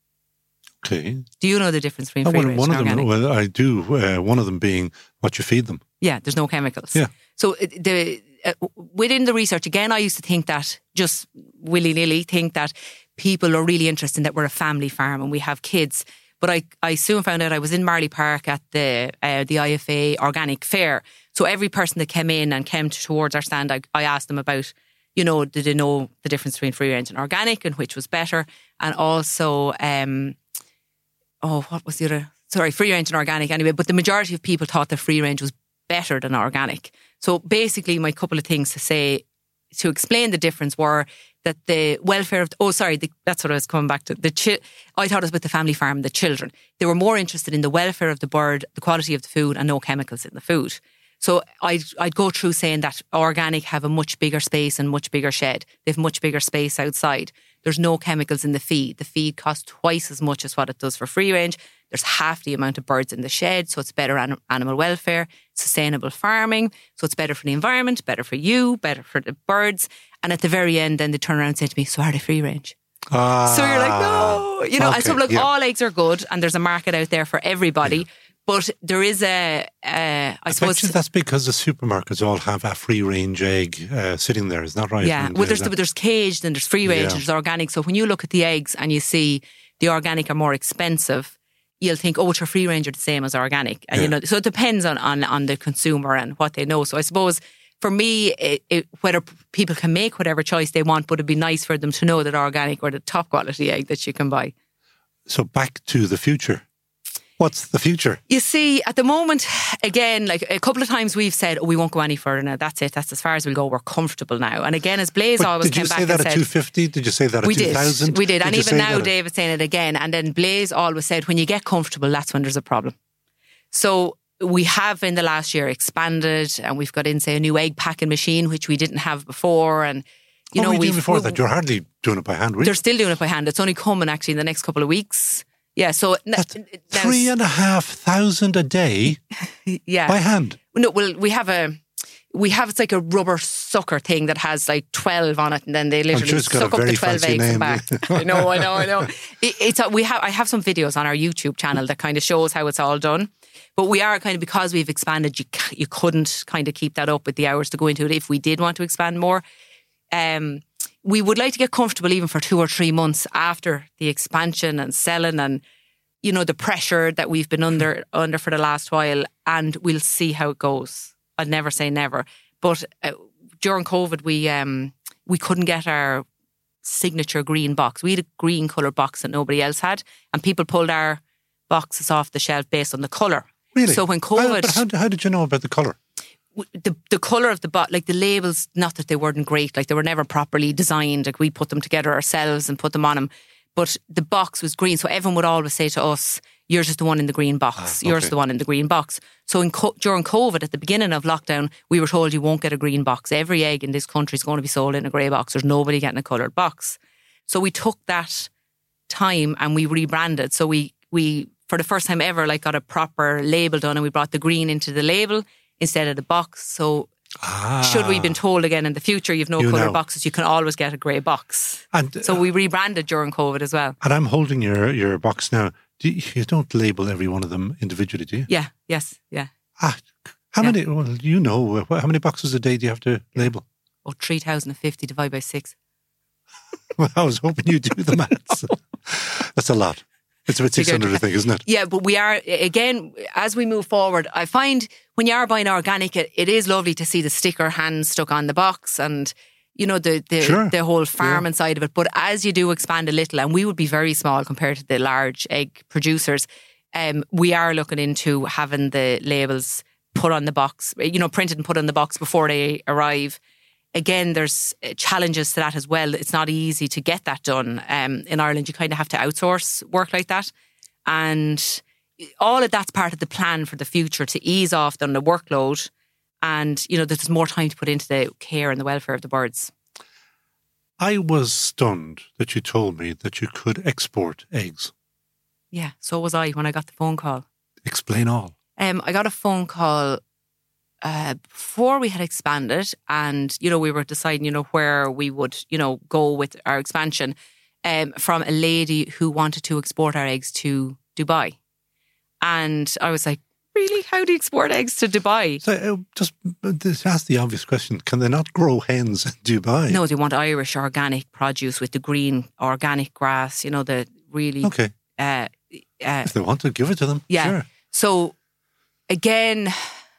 Okay. Do you know the difference between oh, free well, range one and of them, organic? Well, I do. Uh, one of them being what you feed them. Yeah, there's no chemicals. Yeah. So the uh, within the research, again, I used to think that, just willy-nilly, think that people are really interested in that we're a family farm and we have kids. But I, I soon found out I was in Marley Park at the uh, the I F A Organic Fair. So every person that came in and came towards our stand, I, I asked them about, you know, did they know the difference between free range and organic and which was better? And also, um, oh, what was the other? Sorry, free range and organic anyway. But the majority of people thought that free range was better than organic. So basically, my couple of things to say to explain the difference were that the welfare of, oh, sorry, the, that's what I was coming back to. The chi- I thought it was about the family farm, the children. They were more interested in the welfare of the bird, the quality of the food, and no chemicals in the food. So I'd, I'd go through saying that organic have a much bigger space and much bigger shed. They have much bigger space outside. There's no chemicals in the feed. The feed costs twice as much as what it does for free range. There's half the amount of birds in the shed, so it's better an- animal welfare, sustainable farming, so it's better for the environment, better for you, better for the birds. And at the very end, then they turn around and say to me, so are they free range? Ah, so you're like, no. You know, okay, and so look, yeah. all eggs are good and there's a market out there for everybody. Yeah. But there is a, uh, I, I suppose... bet you that's because the supermarkets all have a free-range egg uh, sitting there, is that right? Yeah, and, well, uh, there's, that... there's caged and there's free-range yeah. and there's organic. So when you look at the eggs and you see the organic are more expensive, you'll think, oh, it's your free-range are the same as organic. And, yeah. you know, so it depends on, on, on the consumer and what they know. So I suppose for me, it, it, whether people can make whatever choice they want, but it'd be nice for them to know that organic are the top-quality egg that you can buy. So back to the future. What's the future? You see, at the moment, again, like a couple of times we've said, oh, we won't go any further now. That's it. That's as far as we'll go. We're comfortable now. And again, as Blaze but always came back and said... Did you say that at two fifty? Did you say that at we two thousand? Did. We did. did and you even now, that? David's saying it again. And then Blaze always said, when you get comfortable, that's when there's a problem. So we have in the last year expanded, and we've got in, say, a new egg packing machine, which we didn't have before. And, you what know, were you doing we've, before we, that? You're hardly doing it by hand, were you? They're still doing it by hand. It's only coming actually in the next couple of weeks. Yeah, so That's now, three and a half thousand a day yeah. by hand. No, well, we have a, we have, it's like a rubber sucker thing that has like twelve on it, and then they literally sure it's got suck a up very the twelve fancy eggs name. and back. I know, I know, I know. It, it's a, we have, I have some videos on our YouTube channel that kind of shows how it's all done. But we are kind of, because we've expanded, you you couldn't kind of keep that up with the hours to go into it if we did want to expand more. Um, we would like to get comfortable even for two or three months after the expansion and selling and, you know, the pressure that we've been under under for the last while, and we'll see how it goes. I'd never say never. But uh, during COVID, we um, we couldn't get our signature green box. We had a green coloured box that nobody else had, and people pulled our boxes off the shelf based on the colour. Really? So when How, COVID... but how, how did you know about the colour? The the colour of the box, like the labels, not that they weren't great, like they were never properly designed. Like we put them together ourselves and put them on them. But the box was green, so everyone would always say to us, yours is the one in the green box, Ah, okay. yours is the one in the green box. So in co- during COVID, at the beginning of lockdown, we were told you won't get a green box. Every egg in this country is going to be sold in a grey box. There's nobody getting a coloured box. So we took that time and we rebranded. So we, we for the first time ever, like got a proper label done, and we brought the green into the label instead of the box. So Ah. should we have been told again in the future you've no You coloured know. boxes, you can always get a grey box. And, So we rebranded during COVID as well. and I'm holding your, your box now. Do you, you don't label every one of them individually, do you? Yeah, yes, yeah. Ah, how Yeah. many, well, you know, how many boxes a day do you have to label? Oh, three thousand fifty divided by six. Well, I was hoping you'd do the maths. That's a lot. It's about six hundred, I think, isn't it? Yeah, but we are, again, as we move forward, I find when you are buying organic, it, it is lovely to see the sticker hands stuck on the box and, you know, the the, Sure. the whole farming side of it. But as you do expand a little, and we would be very small compared to the large egg producers, um, we are looking into having the labels put on the box, you know, printed and put on the box before they arrive. Again, there's challenges to that as well. It's not easy to get that done. Um, in Ireland, you kind of have to outsource work like that. And all of that's part of the plan for the future, to ease off on the workload. And, you know, there's more time to put into the care and the welfare of the birds. I was stunned that you told me that you could export eggs. Yeah, so was I when I got the phone call. Explain all. Um, I got a phone call uh, before we had expanded, and, you know, we were deciding, you know, where we would, you know, go with our expansion, um, from a lady who wanted to export our eggs to Dubai. And I was like, really? How do you export eggs to Dubai? So uh, just, just ask the obvious question. Can they not grow hens in Dubai? No, they want Irish organic produce with the green organic grass, you know, the really... Okay. Uh, uh, If they want to, give it to them. Yeah. Sure. So again,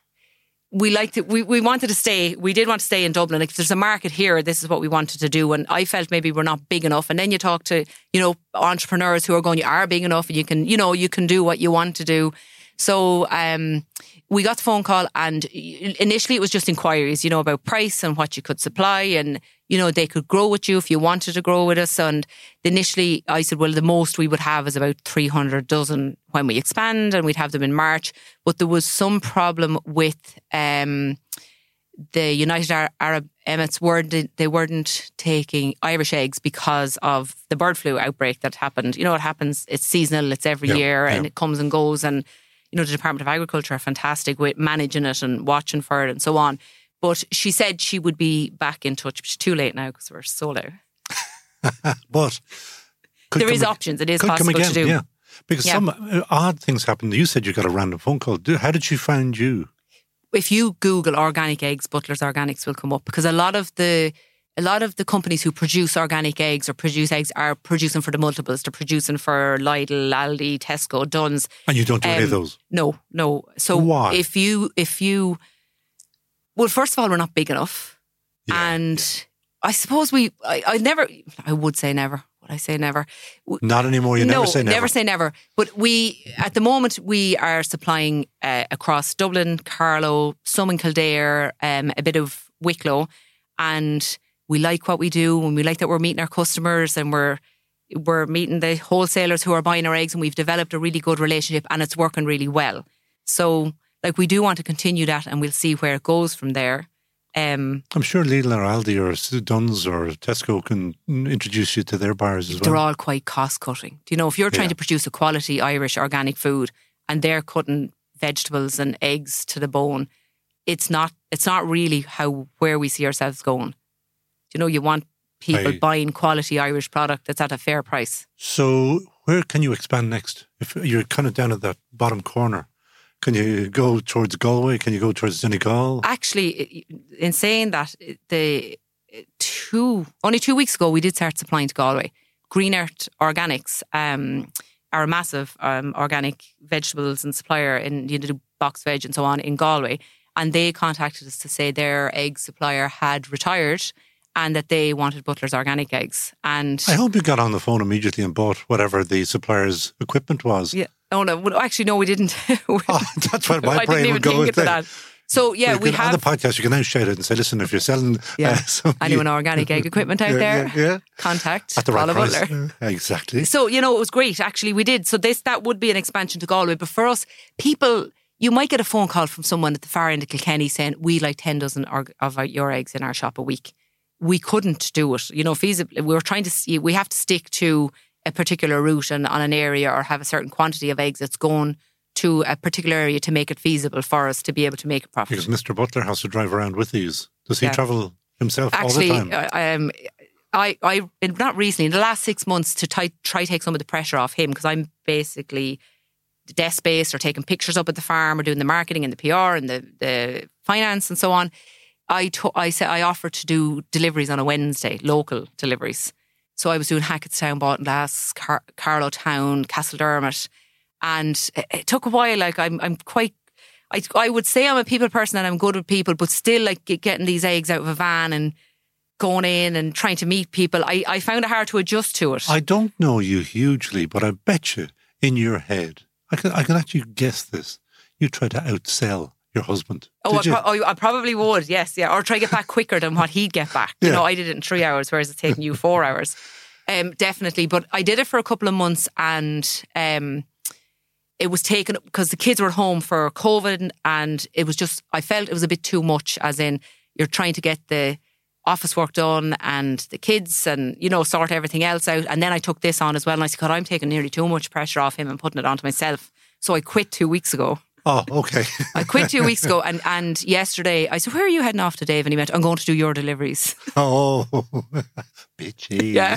we liked it. We, we wanted to stay. We did want to stay in Dublin. Like, if there's a market here, this is what we wanted to do. And I felt maybe we're not big enough. And then you talk to, you know, entrepreneurs who are going, you are big enough and you can, you know, you can do what you want to do. So um, we got the phone call, and initially it was just inquiries, you know, about price and what you could supply, and, you know, they could grow with you if you wanted to grow with us. And initially I said, well, the most we would have is about three hundred dozen when we expand, and we'd have them in March. But there was some problem with um, the United Arab Emirates. Weren't, they weren't taking Irish eggs because of the bird flu outbreak that happened. You know, it happens, it's seasonal, it's every Yeah, year, and yeah. it comes and goes. And, you know, the Department of Agriculture are fantastic with managing it and watching for it and so on. But she said she would be back in touch. But it's too late now because we're sold out. But could There come is ag- options. It is could come possible again, to do. Yeah. Because Yeah. some uh, odd things happened. You said you got a random phone call. Do- How did she find you? If you Google organic eggs, Butler's Organics will come up, because a lot of the a lot of the companies who produce organic eggs or produce eggs are producing for the multiples. They're producing for Lidl, Aldi, Tesco, Dunn's. And you don't do any of Um, those? No, no. So Why? if you if you well, first of all, we're not big enough. Yeah, and I suppose we I, I never I would say never. Would I say never? Not anymore. You no, never say never. say never. But we, at the moment, we are supplying uh, across Dublin, Carlow, some in Kildare, um, a bit of Wicklow, and we like what we do, and we like that we're meeting our customers, and we're we're meeting the wholesalers who are buying our eggs, and we've developed a really good relationship, and it's working really well. So like we do want to continue that, and we'll see where it goes from there. Um, I'm sure Lidl or Aldi or Dunn's or Tesco can introduce you to their buyers as well. They're all quite cost cutting. Do you know, if you're trying Yeah. to produce a quality Irish organic food and they're cutting vegetables and eggs to the bone, it's not it's not really how where we see ourselves going. Do you know, you want people I- buying quality Irish product that's at a fair price. So where can you expand next? If you're kind of down at that bottom corner, can you go towards Galway? Can you go towards Donegal? Actually, in saying that, the two only two weeks ago we did start supplying to Galway. Green Earth Organics um, are a massive um, organic vegetables and supplier in, you know, box veg and so on in Galway, and they contacted us to say their egg supplier had retired and that they wanted Butler's organic eggs. And I hope you got on the phone immediately and bought whatever the supplier's equipment was. yeah, oh no, well, actually no, we didn't. Oh, that's what my I brain didn't even would go think with into then. that. So yeah, You we can- have on the podcast. You can now shout it and say, "Listen, if you're selling, Yeah. uh, some, anyone organic egg equipment out yeah, there, yeah, yeah. contact at the right Paula price, Butler." Uh, exactly." So, you know, it was great. Actually, we did. So this that would be an expansion to Galway. But for us, people, you might get a phone call from someone at the far end of Kilkenny saying, we like ten dozen org- of your eggs in our shop a week. We couldn't do it. You know, feasibly. We were trying to see, we have to stick to a particular route and on an area or have a certain quantity of eggs that's going to a particular area to make it feasible for us to be able to make a profit. Because Mister Butler has to drive around with these. Does he Yeah. travel himself Actually, all the time? uh, um, I, I, not recently, in the last six months, to try, try take some of the pressure off him, because I'm basically desk based or taking pictures up at the farm or doing the marketing and the P R and the, the finance and so on. I, to, I said I offered to do deliveries on a Wednesday, local deliveries. So I was doing Hackettstown, Bawtonglass, Car- Carlow Town, Castledermot, and it, it took a while. Like I'm, I'm quite. I, I would say I'm a people person and I'm good with people, but still, like getting these eggs out of a van and going in and trying to meet people, I, I found it hard to adjust to it. I don't know you hugely, but I bet you in your head, I can, I can actually guess this. You try to outsell your husband. Oh, I, Did you? pro- oh, I probably would, yes, yeah. Or try to get back quicker than what he'd get back. You Yeah. know, I did it in three hours, whereas it's taking you four hours. Um, definitely. But I did it for a couple of months and um, it was taken because the kids were at home for COVID and it was just, I felt it was a bit too much, as in you're trying to get the office work done and the kids and, you know, sort everything else out. And then I took this on as well and I said, God, I'm taking nearly too much pressure off him and putting it onto myself. So I quit two weeks ago. Oh, okay. I quit two weeks ago and, and yesterday I said, where are you heading off to, Dave? And he went, I'm going to do your deliveries. Oh, bitchy. Yeah.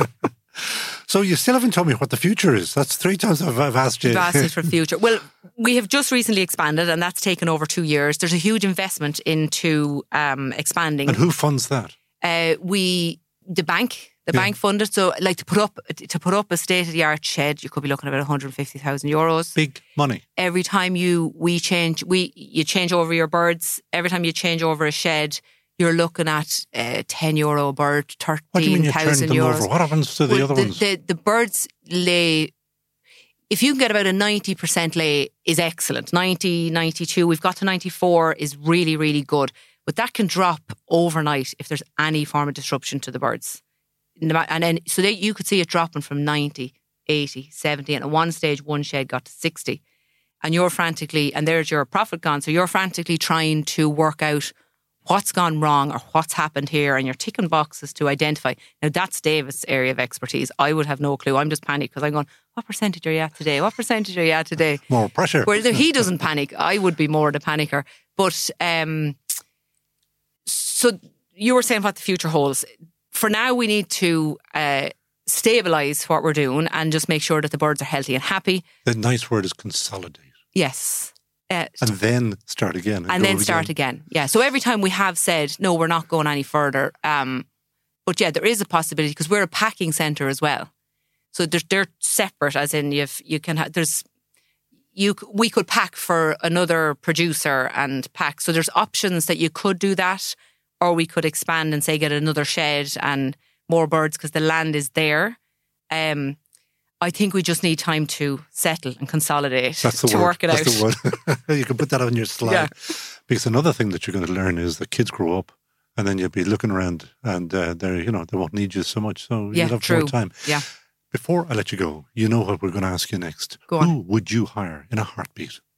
So you still haven't told me what the future is. That's three times I've, I've asked you. You've asked us for the future. Well, we have just recently expanded and that's taken over two years. There's a huge investment into um, expanding. And who funds that? Uh, we, the bank, the Yeah. bank funded. So like to put up, to put up a state-of-the-art shed, you could be looking at about one hundred fifty thousand euros. Big money. Every time you, we change, we, you change over your birds, every time you change over a shed, you're looking at uh, ten euro a bird, What do you mean thirteen you turn thousand them euros. over? What happens to the Well, other the, ones? The, the birds lay, if you can get about a ninety percent lay is excellent. ninety, ninety-two, we've got to ninety-four is really, really good. But that can drop overnight if there's any form of disruption to the birds. And then, so that you could see it dropping from ninety, eighty, seventy. And at one stage, one shed got to sixty. And you're frantically, and there's your profit gone. So you're frantically trying to work out what's gone wrong or what's happened here, and you're ticking boxes to identify. Now, that's David's area of expertise. I would have no clue. I'm just panicked because I'm going, what percentage are you at today? What percentage are you at today? More pressure. Whereas if he doesn't panic, I would be more the panicker. But um, so you were saying what the future holds. For now, we need to uh, stabilise what we're doing and just make sure that the birds are healthy and happy. The nice word is consolidate. Yes. Uh, And then start again. and go then start again. Yeah. So every time we have said, no, we're not going any further. Um, but yeah, there is a possibility because we're a packing centre as well. So they're, they're separate, as in you've, you can have, there's, you, we could pack for another producer and pack. So there's options that you could do that, or we could expand and say get another shed and more birds because the land is there. Um, I think we just need time to settle and consolidate That's the to word. work it That's out. the word. You can put that on your slide. Yeah. Because another thing that you're going to learn is that kids grow up and then you'll be looking around and uh, they're, you know, they won't need you so much. So Yeah, you'll have true. more time. Yeah. Before I let you go, you know what we're going to ask you next. Go on. Who would you hire in a heartbeat?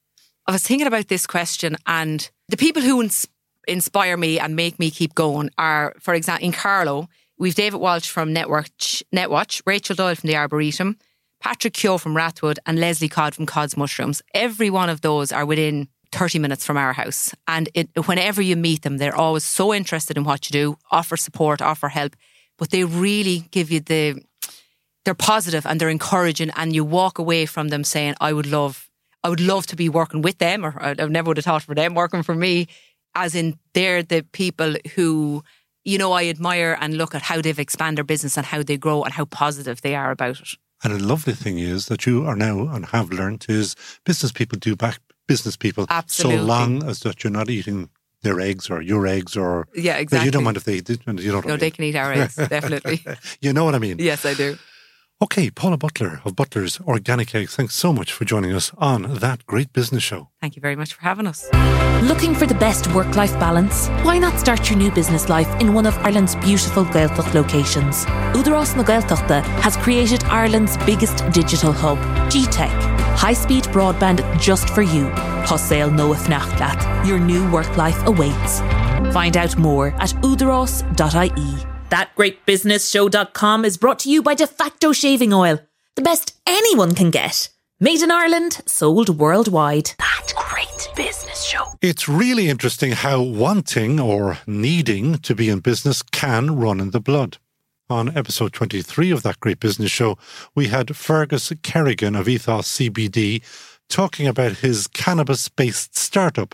I was thinking about this question, and the people who ins- inspire me and make me keep going are, for example, in Carlow, we've David Walsh from Netwatch, Netwatch, Rachel Doyle from the Arboretum, Patrick Keogh from Rathwood, and Leslie Codd from Codd's Mushrooms. Every one of those are within thirty minutes from our house. And it, whenever you meet them, they're always so interested in what you do, offer support, offer help, but they really give you the, they're positive and they're encouraging, and you walk away from them saying, I would love, I would love to be working with them, or I never would have thought for them working for me, as in they're the people who, you know, I admire and look at how they've expanded their business and how they grow and how positive they are about it. And the lovely thing is that you are now and have learned is business people do back business people. Absolutely. So long as that you're not eating their eggs or your eggs or... Yeah, exactly. You don't mind if they did. You know what no, I mean. they can eat our eggs, definitely. You know what I mean? Yes, I do. Okay, Paula Butler of Butler's Organic Eggs, thanks so much for joining us on That Great Business Show. Thank you very much for having us. Looking for the best work-life balance? Why not start your new business life in one of Ireland's beautiful Gaeltacht locations? Údarás na Gaeltachta has created Ireland's biggest digital hub, G Tech. High-speed broadband just for you. Thosail Noah Fnachtlat. Your new work-life awaits. Find out more at údarás dot I E. That Great Business Show dot com is brought to you by De Facto Shaving Oil. The best anyone can get. Made in Ireland, sold worldwide. That Great Business Show. It's really interesting how wanting or needing to be in business can run in the blood. On episode twenty-three of That Great Business Show, we had Fergus Kerrigan of Ethos C B D talking about his cannabis-based startup.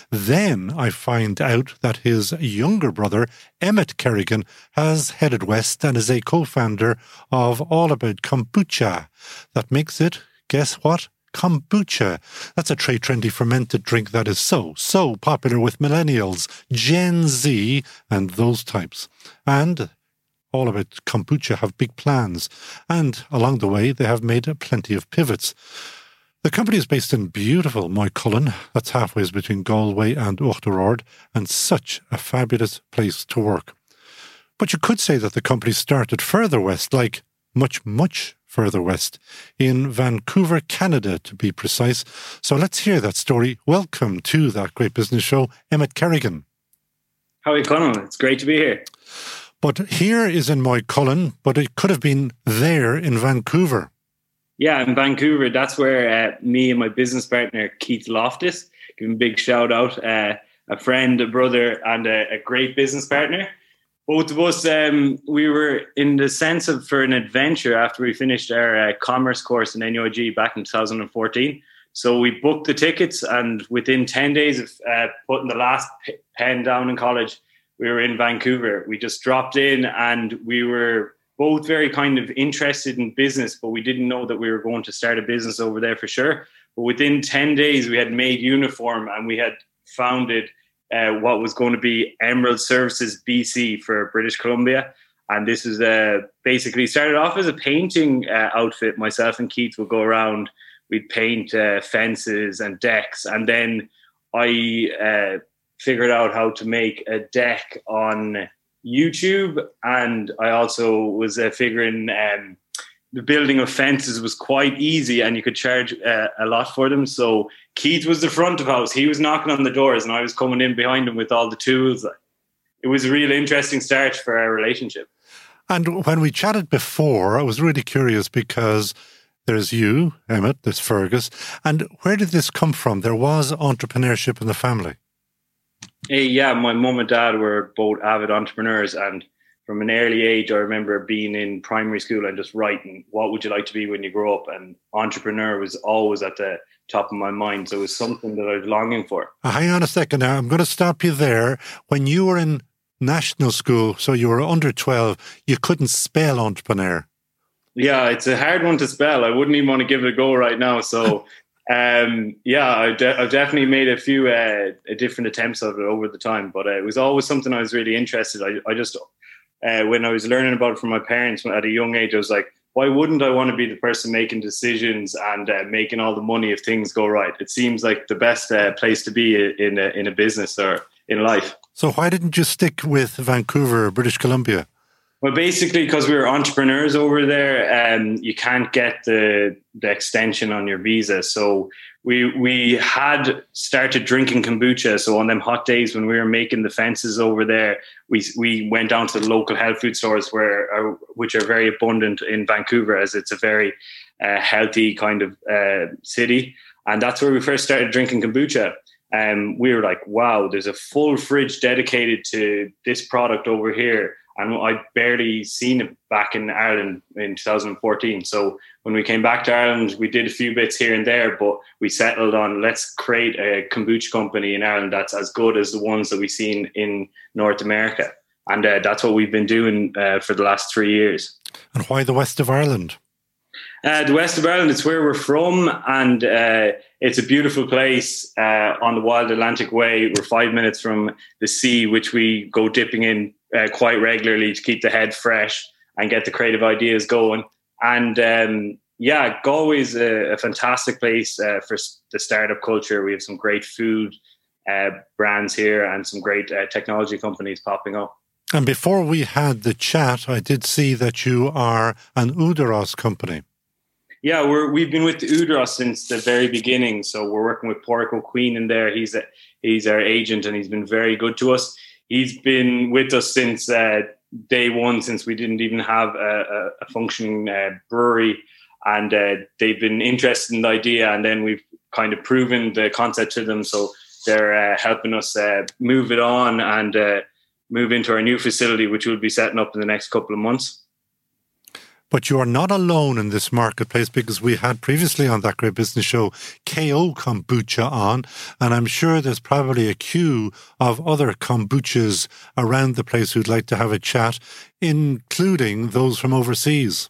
Then I find out that his younger brother, Emmett Kerrigan, has headed west and is a co-founder of All About Kombucha. That makes it, guess what? Kombucha. That's a trade trendy fermented drink that is so, so popular with millennials, Gen Z, and those types. And All About Kombucha have big plans. And along the way, they have made plenty of pivots. The company is based in beautiful Moycullen, that's halfway between Galway and Oughterard, and such a fabulous place to work. But you could say that the company started further west, like much, much further west, in Vancouver, Canada, to be precise. So let's hear that story. Welcome to That Great Business Show, Emmett Kerrigan. How are you, Conor? It's great to be here. But here is in Moycullen, but it could have been there in Vancouver. Yeah, in Vancouver, that's where uh, me and my business partner, Keith Loftus, give him a big shout out, uh, a friend, a brother, and a, a great business partner. Both of us, um, we were in the sense of for an adventure after we finished our uh, commerce course in N U I G back in two thousand fourteen. So we booked the tickets, and within ten days of uh, putting the last p- pen down in college, we were in Vancouver. We just dropped in, and we were both very kind of interested in business, but we didn't know that we were going to start a business over there for sure. But within ten days, we had made uniform and we had founded uh, what was going to be Emerald Services B C for British Columbia. And this is uh, basically started off as a painting uh, outfit. Myself and Keith would go around, we'd paint uh, fences and decks. And then I uh, figured out how to make a deck on YouTube, and I also was uh, figuring um, the building of fences was quite easy and you could charge uh, a lot for them. So Keith was the front of house. He was knocking on the doors and I was coming in behind him with all the tools. It was a real interesting start for our relationship. And when we chatted before, I was really curious because there's you, Emmett, there's Fergus. And where did this come from? There was entrepreneurship in the family. Hey, yeah, my mum and dad were both avid entrepreneurs, and from an early age I remember being in primary school and just writing, what would you like to be when you grow up? And entrepreneur was always at the top of my mind, so it was something that I was longing for. Uh, hang on a second now, I'm going to stop you there. When you were in national school, so you were under twelve, you couldn't spell entrepreneur. Yeah, it's a hard one to spell. I wouldn't even want to give it a go right now, so... Um, yeah, I've, de- I've definitely made a few uh, different attempts of it over the time, but uh, it was always something I was really interested in. I, I just, uh, when I was learning about it from my parents at a young age, I was like, why wouldn't I want to be the person making decisions and uh, making all the money if things go right? It seems like the best uh, place to be in a, in a business or in life. So why didn't you stick with Vancouver, British Columbia? Well, basically, because we were entrepreneurs over there, um, you can't get the the extension on your visa. So we we had started drinking kombucha. So on them hot days when we were making the fences over there, we we went down to the local health food stores, where uh, which are very abundant in Vancouver, as it's a very uh, healthy kind of uh, city. And that's where we first started drinking kombucha. And um, we were like, wow, there's a full fridge dedicated to this product over here. And I'd barely seen it back in Ireland in two thousand fourteen. So when we came back to Ireland, we did a few bits here and there, but we settled on, let's create a kombucha company in Ireland that's as good as the ones that we've seen in North America. And uh, that's what we've been doing uh, for the last three years. And why the west of Ireland? Uh, the west of Ireland, it's where we're from, and uh, it's a beautiful place uh, on the Wild Atlantic Way. We're five minutes from the sea, which we go dipping in uh, quite regularly to keep the head fresh and get the creative ideas going. And um, yeah, Galway is a, a fantastic place uh, for the startup culture. We have some great food uh, brands here and some great uh, technology companies popping up. And before we had the chat, I did see that you are an Udaros company. Yeah, we're, we've been with the Udaros since the very beginning. So we're working with Porrick O'Queen in there. He's a, he's our agent, and he's been very good to us. He's been with us since uh, day one, since we didn't even have a, a, a functioning uh, brewery. And uh, they've been interested in the idea, and then we've kind of proven the concept to them. So they're uh, helping us uh, move it on and uh, move into our new facility, which we'll be setting up in the next couple of months. But you are not alone in this marketplace, because we had previously on That Great Business Show K O Kombucha on, and I'm sure there's probably a queue of other kombuchas around the place who'd like to have a chat, including those from overseas.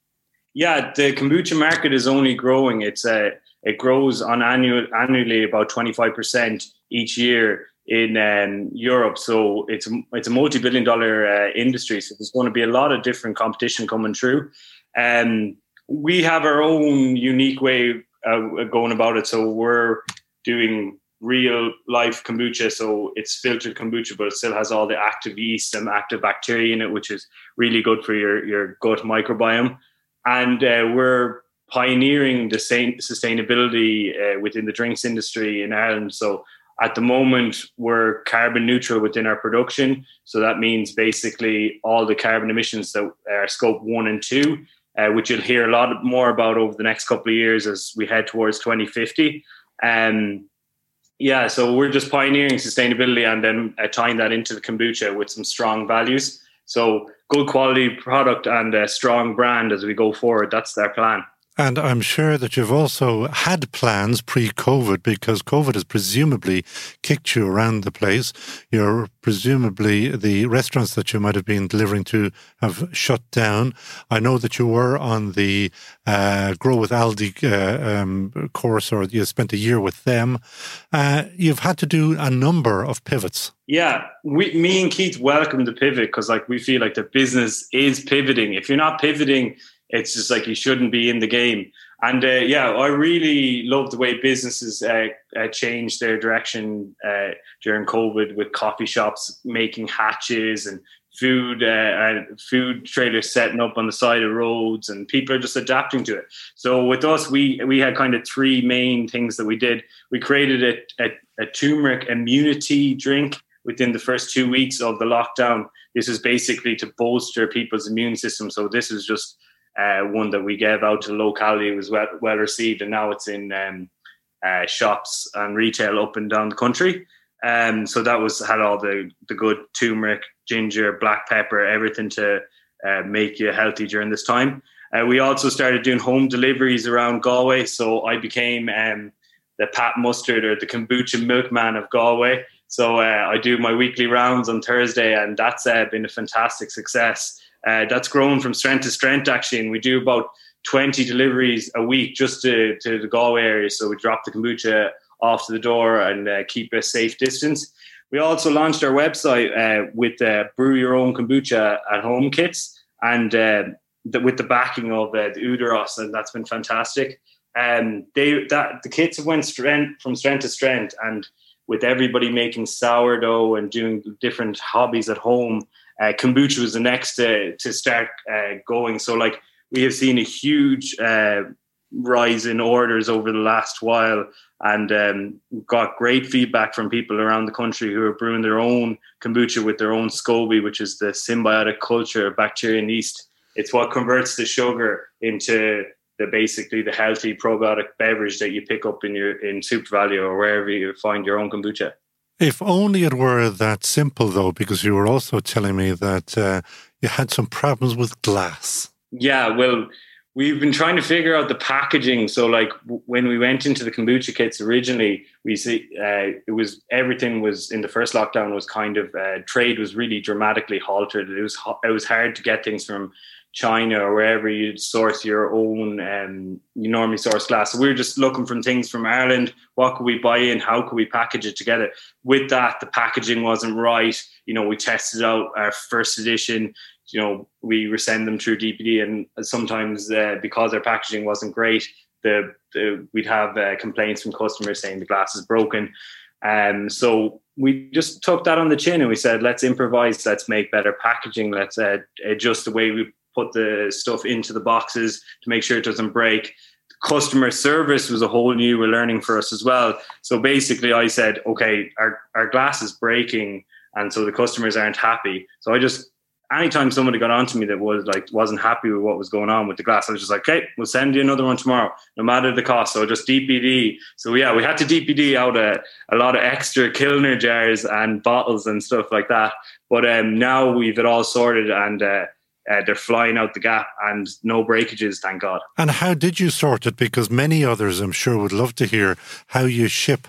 Yeah, the kombucha market is only growing. It's uh, it grows on annual annually about twenty-five percent each year in um, Europe. So it's it's a multi-billion dollar uh, industry. So there's going to be a lot of different competition coming through. Um, we have our own unique way uh, going about it. So we're doing real life kombucha. So it's filtered kombucha, but it still has all the active yeast and active bacteria in it, which is really good for your, your gut microbiome. And uh, we're pioneering the same sustainability uh, within the drinks industry in Ireland. So at the moment, we're carbon neutral within our production. So that means basically all the carbon emissions that are scope one and two, uh, which you'll hear a lot more about over the next couple of years as we head towards twenty fifty. Um, yeah, so we're just pioneering sustainability and then uh, tying that into the kombucha with some strong values. So good quality product and a strong brand as we go forward. That's our plan. And I'm sure that you've also had plans pre-COVID, because COVID has presumably kicked you around the place. You're presumably the restaurants that you might have been delivering to have shut down. I know that you were on the uh, Grow with Aldi uh, um, course, or you spent a year with them. Uh, you've had to do a number of pivots. Yeah, we, me and Keith welcome the pivot, because like we feel like the business is pivoting. If you're not pivoting, it's just like you shouldn't be in the game. And uh, yeah, I really love the way businesses uh, uh, changed their direction uh, during COVID, with coffee shops making hatches and food uh, and food trailers setting up on the side of roads, and people are just adapting to it. So with us, we we had kind of three main things that we did. We created a, a, a turmeric immunity drink within the first two weeks of the lockdown. This is basically to bolster people's immune system. So this is just Uh, one that we gave out to the locality. It was well, well received, and now it's in um, uh, shops and retail up and down the country. Um, so that was had all the, the good turmeric, ginger, black pepper, everything to uh, make you healthy during this time. Uh, we also started doing home deliveries around Galway. So I became um, the Pat Mustard, or the kombucha milkman of Galway. So uh, I do my weekly rounds on Thursday, and that's uh, been a fantastic success. Uh, that's grown from strength to strength, actually, and we do about twenty deliveries a week just to, to the Galway area. So we drop the kombucha off to the door and uh, keep a safe distance. We also launched our website uh, with uh, brew your own kombucha at home kits, and uh, the, with the backing of uh, the Udaros, and that's been fantastic. Um, they that the kits have went strength from strength to strength, and with everybody making sourdough and doing different hobbies at home, uh, kombucha was the next to, to start uh, going. So like we have seen a huge uh, rise in orders over the last while, and um, got great feedback from people around the country who are brewing their own kombucha with their own SCOBY, which is the symbiotic culture of bacteria and yeast. It's what converts the sugar into the basically the healthy probiotic beverage that you pick up in your in SuperValu or wherever you find your own kombucha. If only it were that simple, though, because you were also telling me that uh, you had some problems with glass. Yeah, well, we've been trying to figure out the packaging. So, like w- when we went into the kombucha kits originally, we see uh, it was everything was in the first lockdown was kind of uh, trade was really dramatically halted. It was ho- it was hard to get things from China or wherever you source your own, um, you normally source glass. So we were just looking for things from Ireland. What could we buy in? How could we package it together? With that, the packaging wasn't right. You know, we tested out our first edition. You know, we resend them through D P D, and sometimes uh, because our packaging wasn't great, the, the we'd have uh, complaints from customers saying the glass is broken. Um, so we just took that on the chin and we said, let's improvise, let's make better packaging, let's uh, adjust the way we put the stuff into the boxes to make sure it doesn't break. Customer service was a whole new learning for us as well. So basically I said, okay, our, our glass is breaking, and so the customers aren't happy. So I just, anytime somebody got onto me that was like wasn't happy with what was going on with the glass, I was just like, okay, we'll send you another one tomorrow, no matter the cost. So just D P D. So yeah, we had to D P D out a, a lot of extra Kilner jars and bottles and stuff like that. But um, now we've it all sorted, and uh, uh, they're flying out the gap and no breakages, thank God. And how did you sort it? Because many others, I'm sure, would love to hear how you ship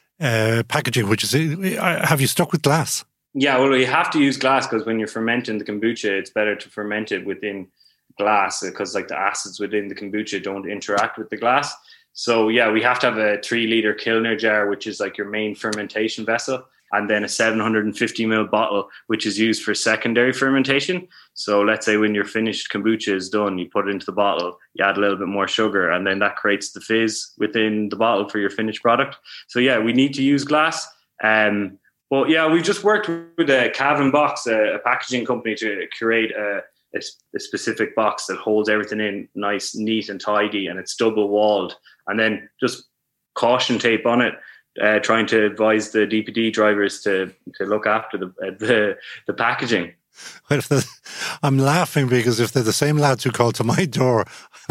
uh, packaging, which is, uh, have you stuck with glass? Yeah, well, you have to use glass because when you're fermenting the kombucha, it's better to ferment it within glass because like the acids within the kombucha don't interact with the glass. So yeah, we have to have a three liter Kilner jar, which is like your main fermentation vessel, and then a seven hundred fifty milliliter bottle, which is used for secondary fermentation. So let's say when your finished kombucha is done, you put it into the bottle, you add a little bit more sugar, and then that creates the fizz within the bottle for your finished product. So yeah, we need to use glass. Um, Well, yeah, we just worked with a Cavan box, a, a packaging company, to create a, a, a specific box that holds everything in nice, neat and tidy, and it's double walled. And then just caution tape on it, uh, trying to advise the D P D drivers to to look after the uh, the, the packaging. Well, if I'm laughing because if they're the same lads who call to my door,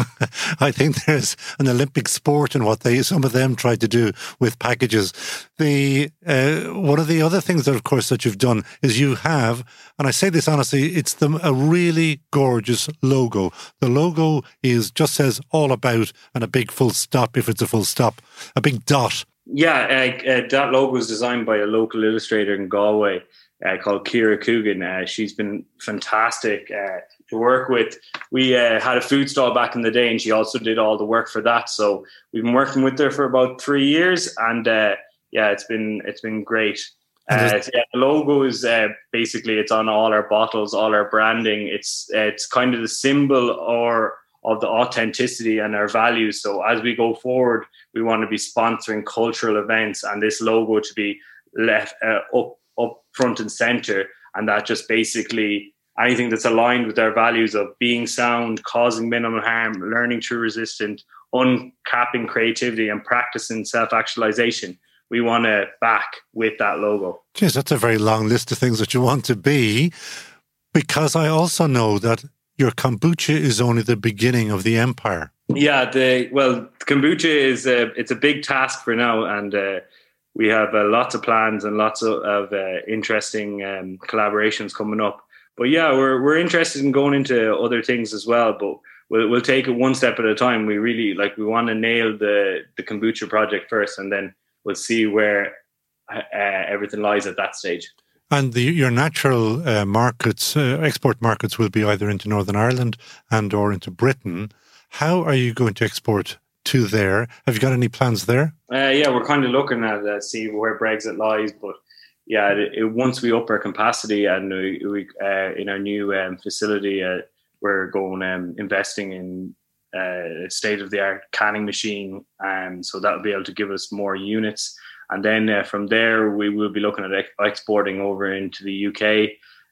I think there's an Olympic sport in what they some of them try to do with packages. The uh, one of the other things that, of course, that you've done is you have, and I say this honestly, it's the, a really gorgeous logo. The logo is just says all about and a big full stop if it's a full stop, a big dot. Yeah, uh, uh, that logo was designed by a local illustrator in Galway. Uh, called Kira Coogan. Uh, she's been fantastic uh, to work with. We uh, had a food stall back in the day, and she also did all the work for that. So we've been working with her for about three years, and uh, yeah, it's been it's been great. Uh, so yeah, the logo is uh, basically it's on all our bottles, all our branding. It's uh, it's kind of the symbol or of the authenticity and our values. So as we go forward, we want to be sponsoring cultural events, and this logo to be left uh, up. up front and center, and that just basically anything that's aligned with our values of being sound, causing minimal harm, learning through resistance, uncapping creativity and practicing self-actualization. We want to back with that logo. Jeez, that's a very long list of things that you want to be, because I also know that your kombucha is only the beginning of the empire. Yeah, the well, kombucha is a, it's a big task for now, and uh, we have uh, lots of plans and lots of, of uh, interesting um, collaborations coming up. But yeah, we're we're interested in going into other things as well. But we'll we'll take it one step at a time. We really like we want to nail the the kombucha project first, and then we'll see where uh, everything lies at that stage. And the, your natural uh, markets, uh, export markets, will be either into Northern Ireland and or into Britain. How are you going to export to there? Have you got any plans there? Uh, yeah, we're kind of looking at uh, see where Brexit lies, but yeah, it, it, once we up our capacity and we, we uh, in our new um, facility, uh, we're going um, investing in uh, a state-of-the-art canning machine, and so that will be able to give us more units. And then uh, from there, we will be looking at ex- exporting over into the U K.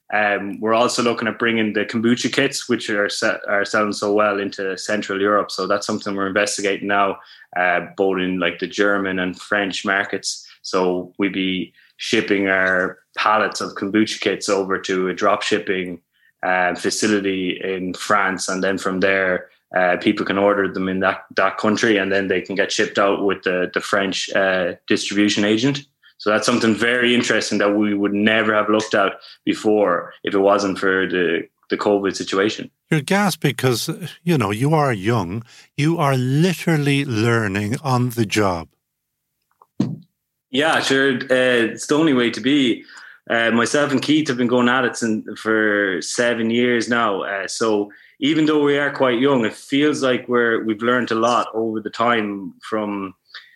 Um, we're also looking at bringing the kombucha kits, which are set, are selling so well, into Central Europe. So that's something we're investigating now, uh, both in like the German and French markets. So we'd be shipping our pallets of kombucha kits over to a drop shipping uh, facility in France, and then from there, uh, people can order them in that that country, and then they can get shipped out with the the French uh, distribution agent. So that's something very interesting that we would never have looked at before if it wasn't for the, the COVID situation. You're gassed because, you know, you are young. You are literally learning on the job. Yeah, sure. Uh, it's the only way to be. Uh, myself and Keith have been going at it since, for seven years now. Uh, so even though we are quite young, it feels like we're, we've learned a lot over the time, from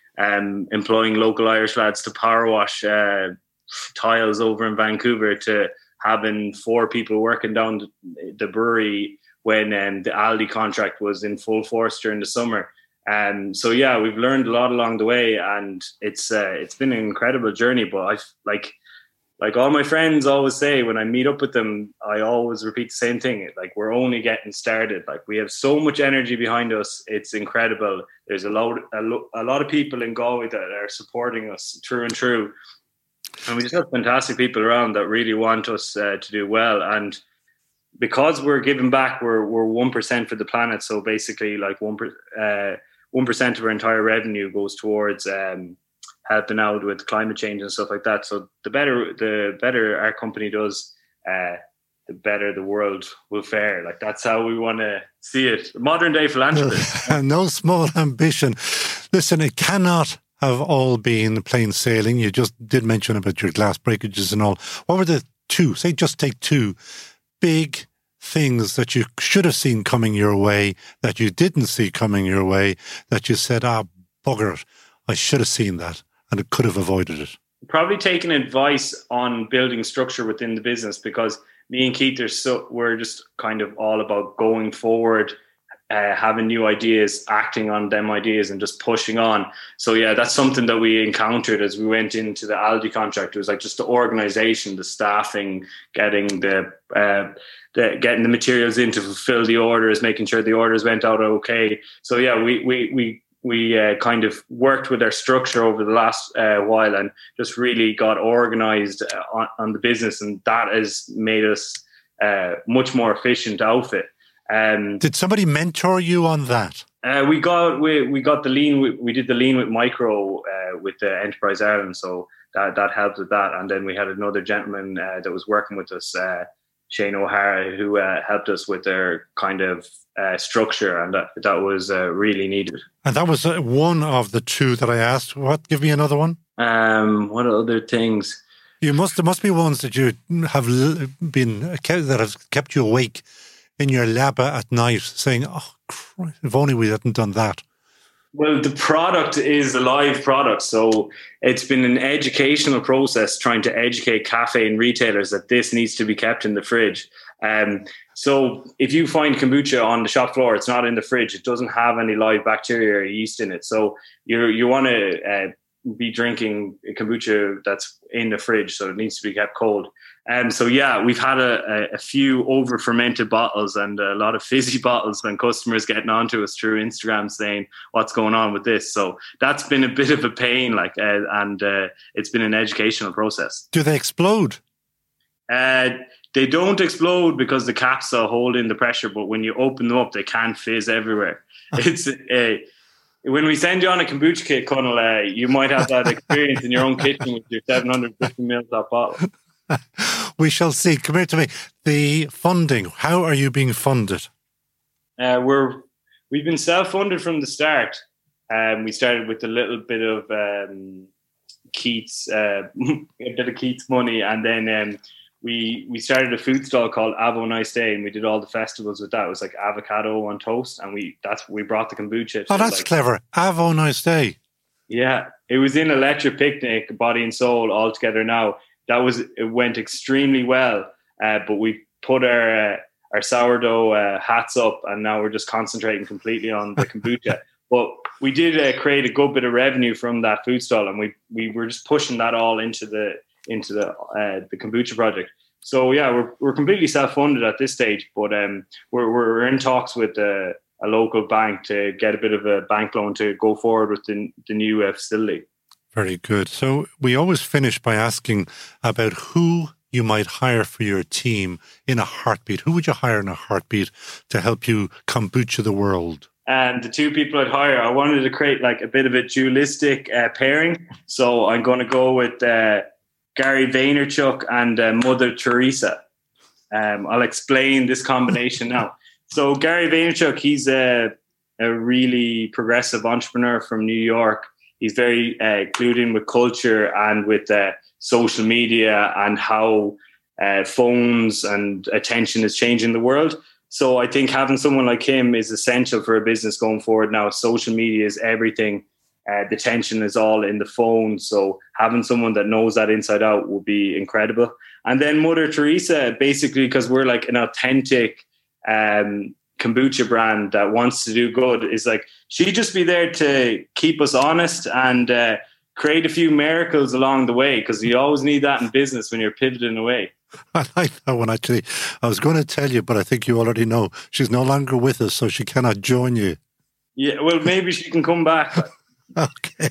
Um, employing local Irish lads to power wash uh, tiles over in Vancouver, to having four people working down the, the brewery when um, the Aldi contract was in full force during the summer. Um, so yeah, we've learned a lot along the way, and it's uh, it's been an incredible journey. But I like like all my friends always say when I meet up with them, I always repeat the same thing. Like, we're only getting started. Like, we have so much energy behind us. It's incredible. There's a lot, a, lo- a lot of people in Galway that are supporting us true and true. And we just have fantastic people around that really want us uh, to do well. And because we're giving back, we're we're one percent for the planet. So basically, like one per, uh, one percent of our entire revenue goes towards um, helping out with climate change and stuff like that. So the better the better our company does, uh, the better the world will fare. Like, that's how we want to see it. Modern day philanthropist. No small ambition. Listen, it cannot have all been plain sailing. You just did mention about your glass breakages and all. What were the two, say just take two, big things that you should have seen coming your way, that you didn't see coming your way, that you said, ah, bugger it, I should have seen that and it could have avoided it? Probably taking advice on building structure within the business, because me and Keith are so we're just kind of all about going forward, uh, having new ideas, acting on them ideas, and just pushing on. So yeah, that's something that we encountered as we went into the Aldi contract. It was like just the organisation, the staffing, getting the, uh, the getting the materials in to fulfil the orders, making sure the orders went out okay. So yeah, we we we. We uh, kind of worked with our structure over the last uh, while, and just really got organised uh, on, on the business, and that has made us uh, much more efficient outfit. Um, Did somebody mentor you on that? Uh, we got we, we got the lean. We, we did the lean with Micro uh, with the Enterprise Ireland, so that that helped with that. And then we had another gentleman uh, that was working with us, uh, Shane O'Hara, who uh, helped us with their kind of uh, structure, and that that was uh, really needed. And that was uh, one of the two that I asked. What? Give me another one. Um, what other things? You must. There must be ones that you have been that have kept you awake in your lab at night, saying, "Oh, Christ, if only we hadn't done that." Well, the product is a live product, so it's been an educational process trying to educate cafe and retailers that this needs to be kept in the fridge. Um, so if you find kombucha on the shop floor, it's not in the fridge. It doesn't have any live bacteria or yeast in it. So you you want to uh, be drinking kombucha that's in the fridge, so it needs to be kept cold. Um, so yeah, we've had a, a, a few over fermented bottles and a lot of fizzy bottles when customers getting onto us through Instagram saying what's going on with this. So that's been a bit of a pain, like, uh, and uh, it's been an educational process. Do they explode? Uh, they don't explode because the caps are holding the pressure, but when you open them up, they can fizz everywhere. It's uh, when we send you on a kombucha kit, Conal, uh, you might have that experience in your own kitchen with your seven hundred fifty milliliter top bottle. We shall see. Come here to me. The funding, how are you being funded? Uh, we're, we've been self-funded from the start. Um, we started with a little bit of um, Keith's, uh, a bit of Keith's money, and then um, we we started a food stall called Avo Nice Day, and we did all the festivals with that. It was like avocado on toast, and we that's we brought the kombucha. Oh, that's like, clever. Avo Nice Day. Yeah, it was in Electric Picnic, Body and Soul all together now. That was, it went extremely well, uh, but we put our uh, our sourdough uh, hats up, and now we're just concentrating completely on the kombucha. But we did uh, create a good bit of revenue from that food stall, and we we were just pushing that all into the into the uh, the kombucha project. So yeah, we're we're completely self-funded at this stage, but um, we're we're in talks with uh, a local bank to get a bit of a bank loan to go forward with the the new uh, facility. Very good. So we always finish by asking about who you might hire for your team in a heartbeat. Who would you hire in a heartbeat to help you kombucha the world? And the two people I'd hire, I wanted to create like a bit of a dualistic uh, pairing. So I'm going to go with uh, Gary Vaynerchuk and uh, Mother Teresa. Um, I'll explain this combination now. So Gary Vaynerchuk, he's a, a really progressive entrepreneur from New York. He's very uh, clued in with culture and with uh, social media and how uh, phones and attention is changing the world. So I think having someone like him is essential for a business going forward now. Social media is everything. Uh, the tension is all in the phone. So having someone that knows that inside out would be incredible. And then Mother Teresa, basically, because we're like an authentic um, kombucha brand that wants to do good, is like, she'd just be there to keep us honest and uh, create a few miracles along the way, because you always need that in business when you're pivoting away. I like that one, actually. I was going to tell you, but I think you already know. She's no longer with us, so she cannot join you. Yeah, well, maybe she can come back. Okay.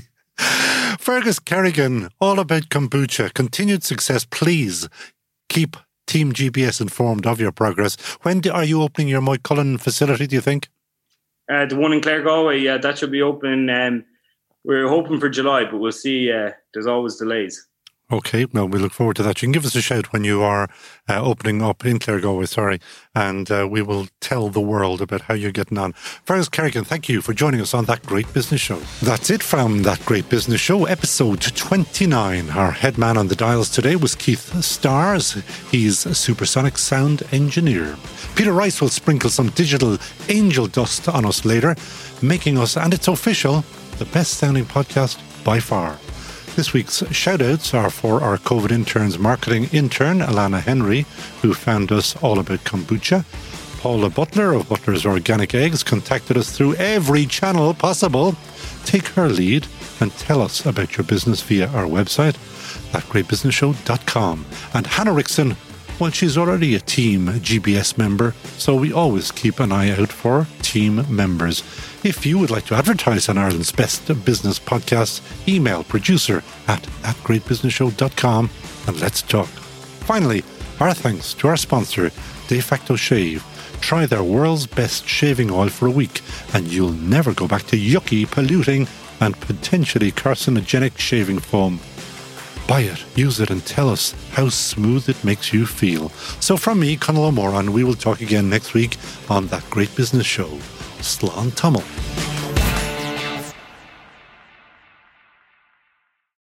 Fergus Kerrigan, all about kombucha. Continued success. Please keep Team G B S informed of your progress. When do, are you opening your Moycullen facility, do you think? Uh, the one in Clare Galway, yeah, that should be open. Um, we're hoping for July, but we'll see. Uh, there's always delays. Okay, well, we look forward to that. You can give us a shout when you are uh, opening up in Clare Galway, sorry, and uh, we will tell the world about how you're getting on. Fergus Kerrigan, thank you for joining us on That Great Business Show. That's it from That Great Business Show, episode twenty-nine. Our head man on the dials today was Keith Stars. He's a supersonic sound engineer. Peter Rice will sprinkle some digital angel dust on us later, making us, and it's official, the best sounding podcast by far. This week's shout-outs are for our COVID interns marketing intern, Alana Henry, who found us all about kombucha. Paula Butler of Butler's Organic Eggs contacted us through every channel possible. Take her lead and tell us about your business via our website, that great business show dot com. And Hannah Rickson, well, she's already a Team G B S member, so we always keep an eye out for team members. If you would like to advertise on Ireland's best business podcasts, email producer at that great business show dot com and let's talk. Finally, our thanks to our sponsor, De Facto Shave. Try their world's best shaving oil for a week and you'll never go back to yucky, polluting and potentially carcinogenic shaving foam. Buy it, use it and tell us how smooth it makes you feel. So from me, Conal O'Moran, we will talk again next week on That Great Business Show. Slán Tamil.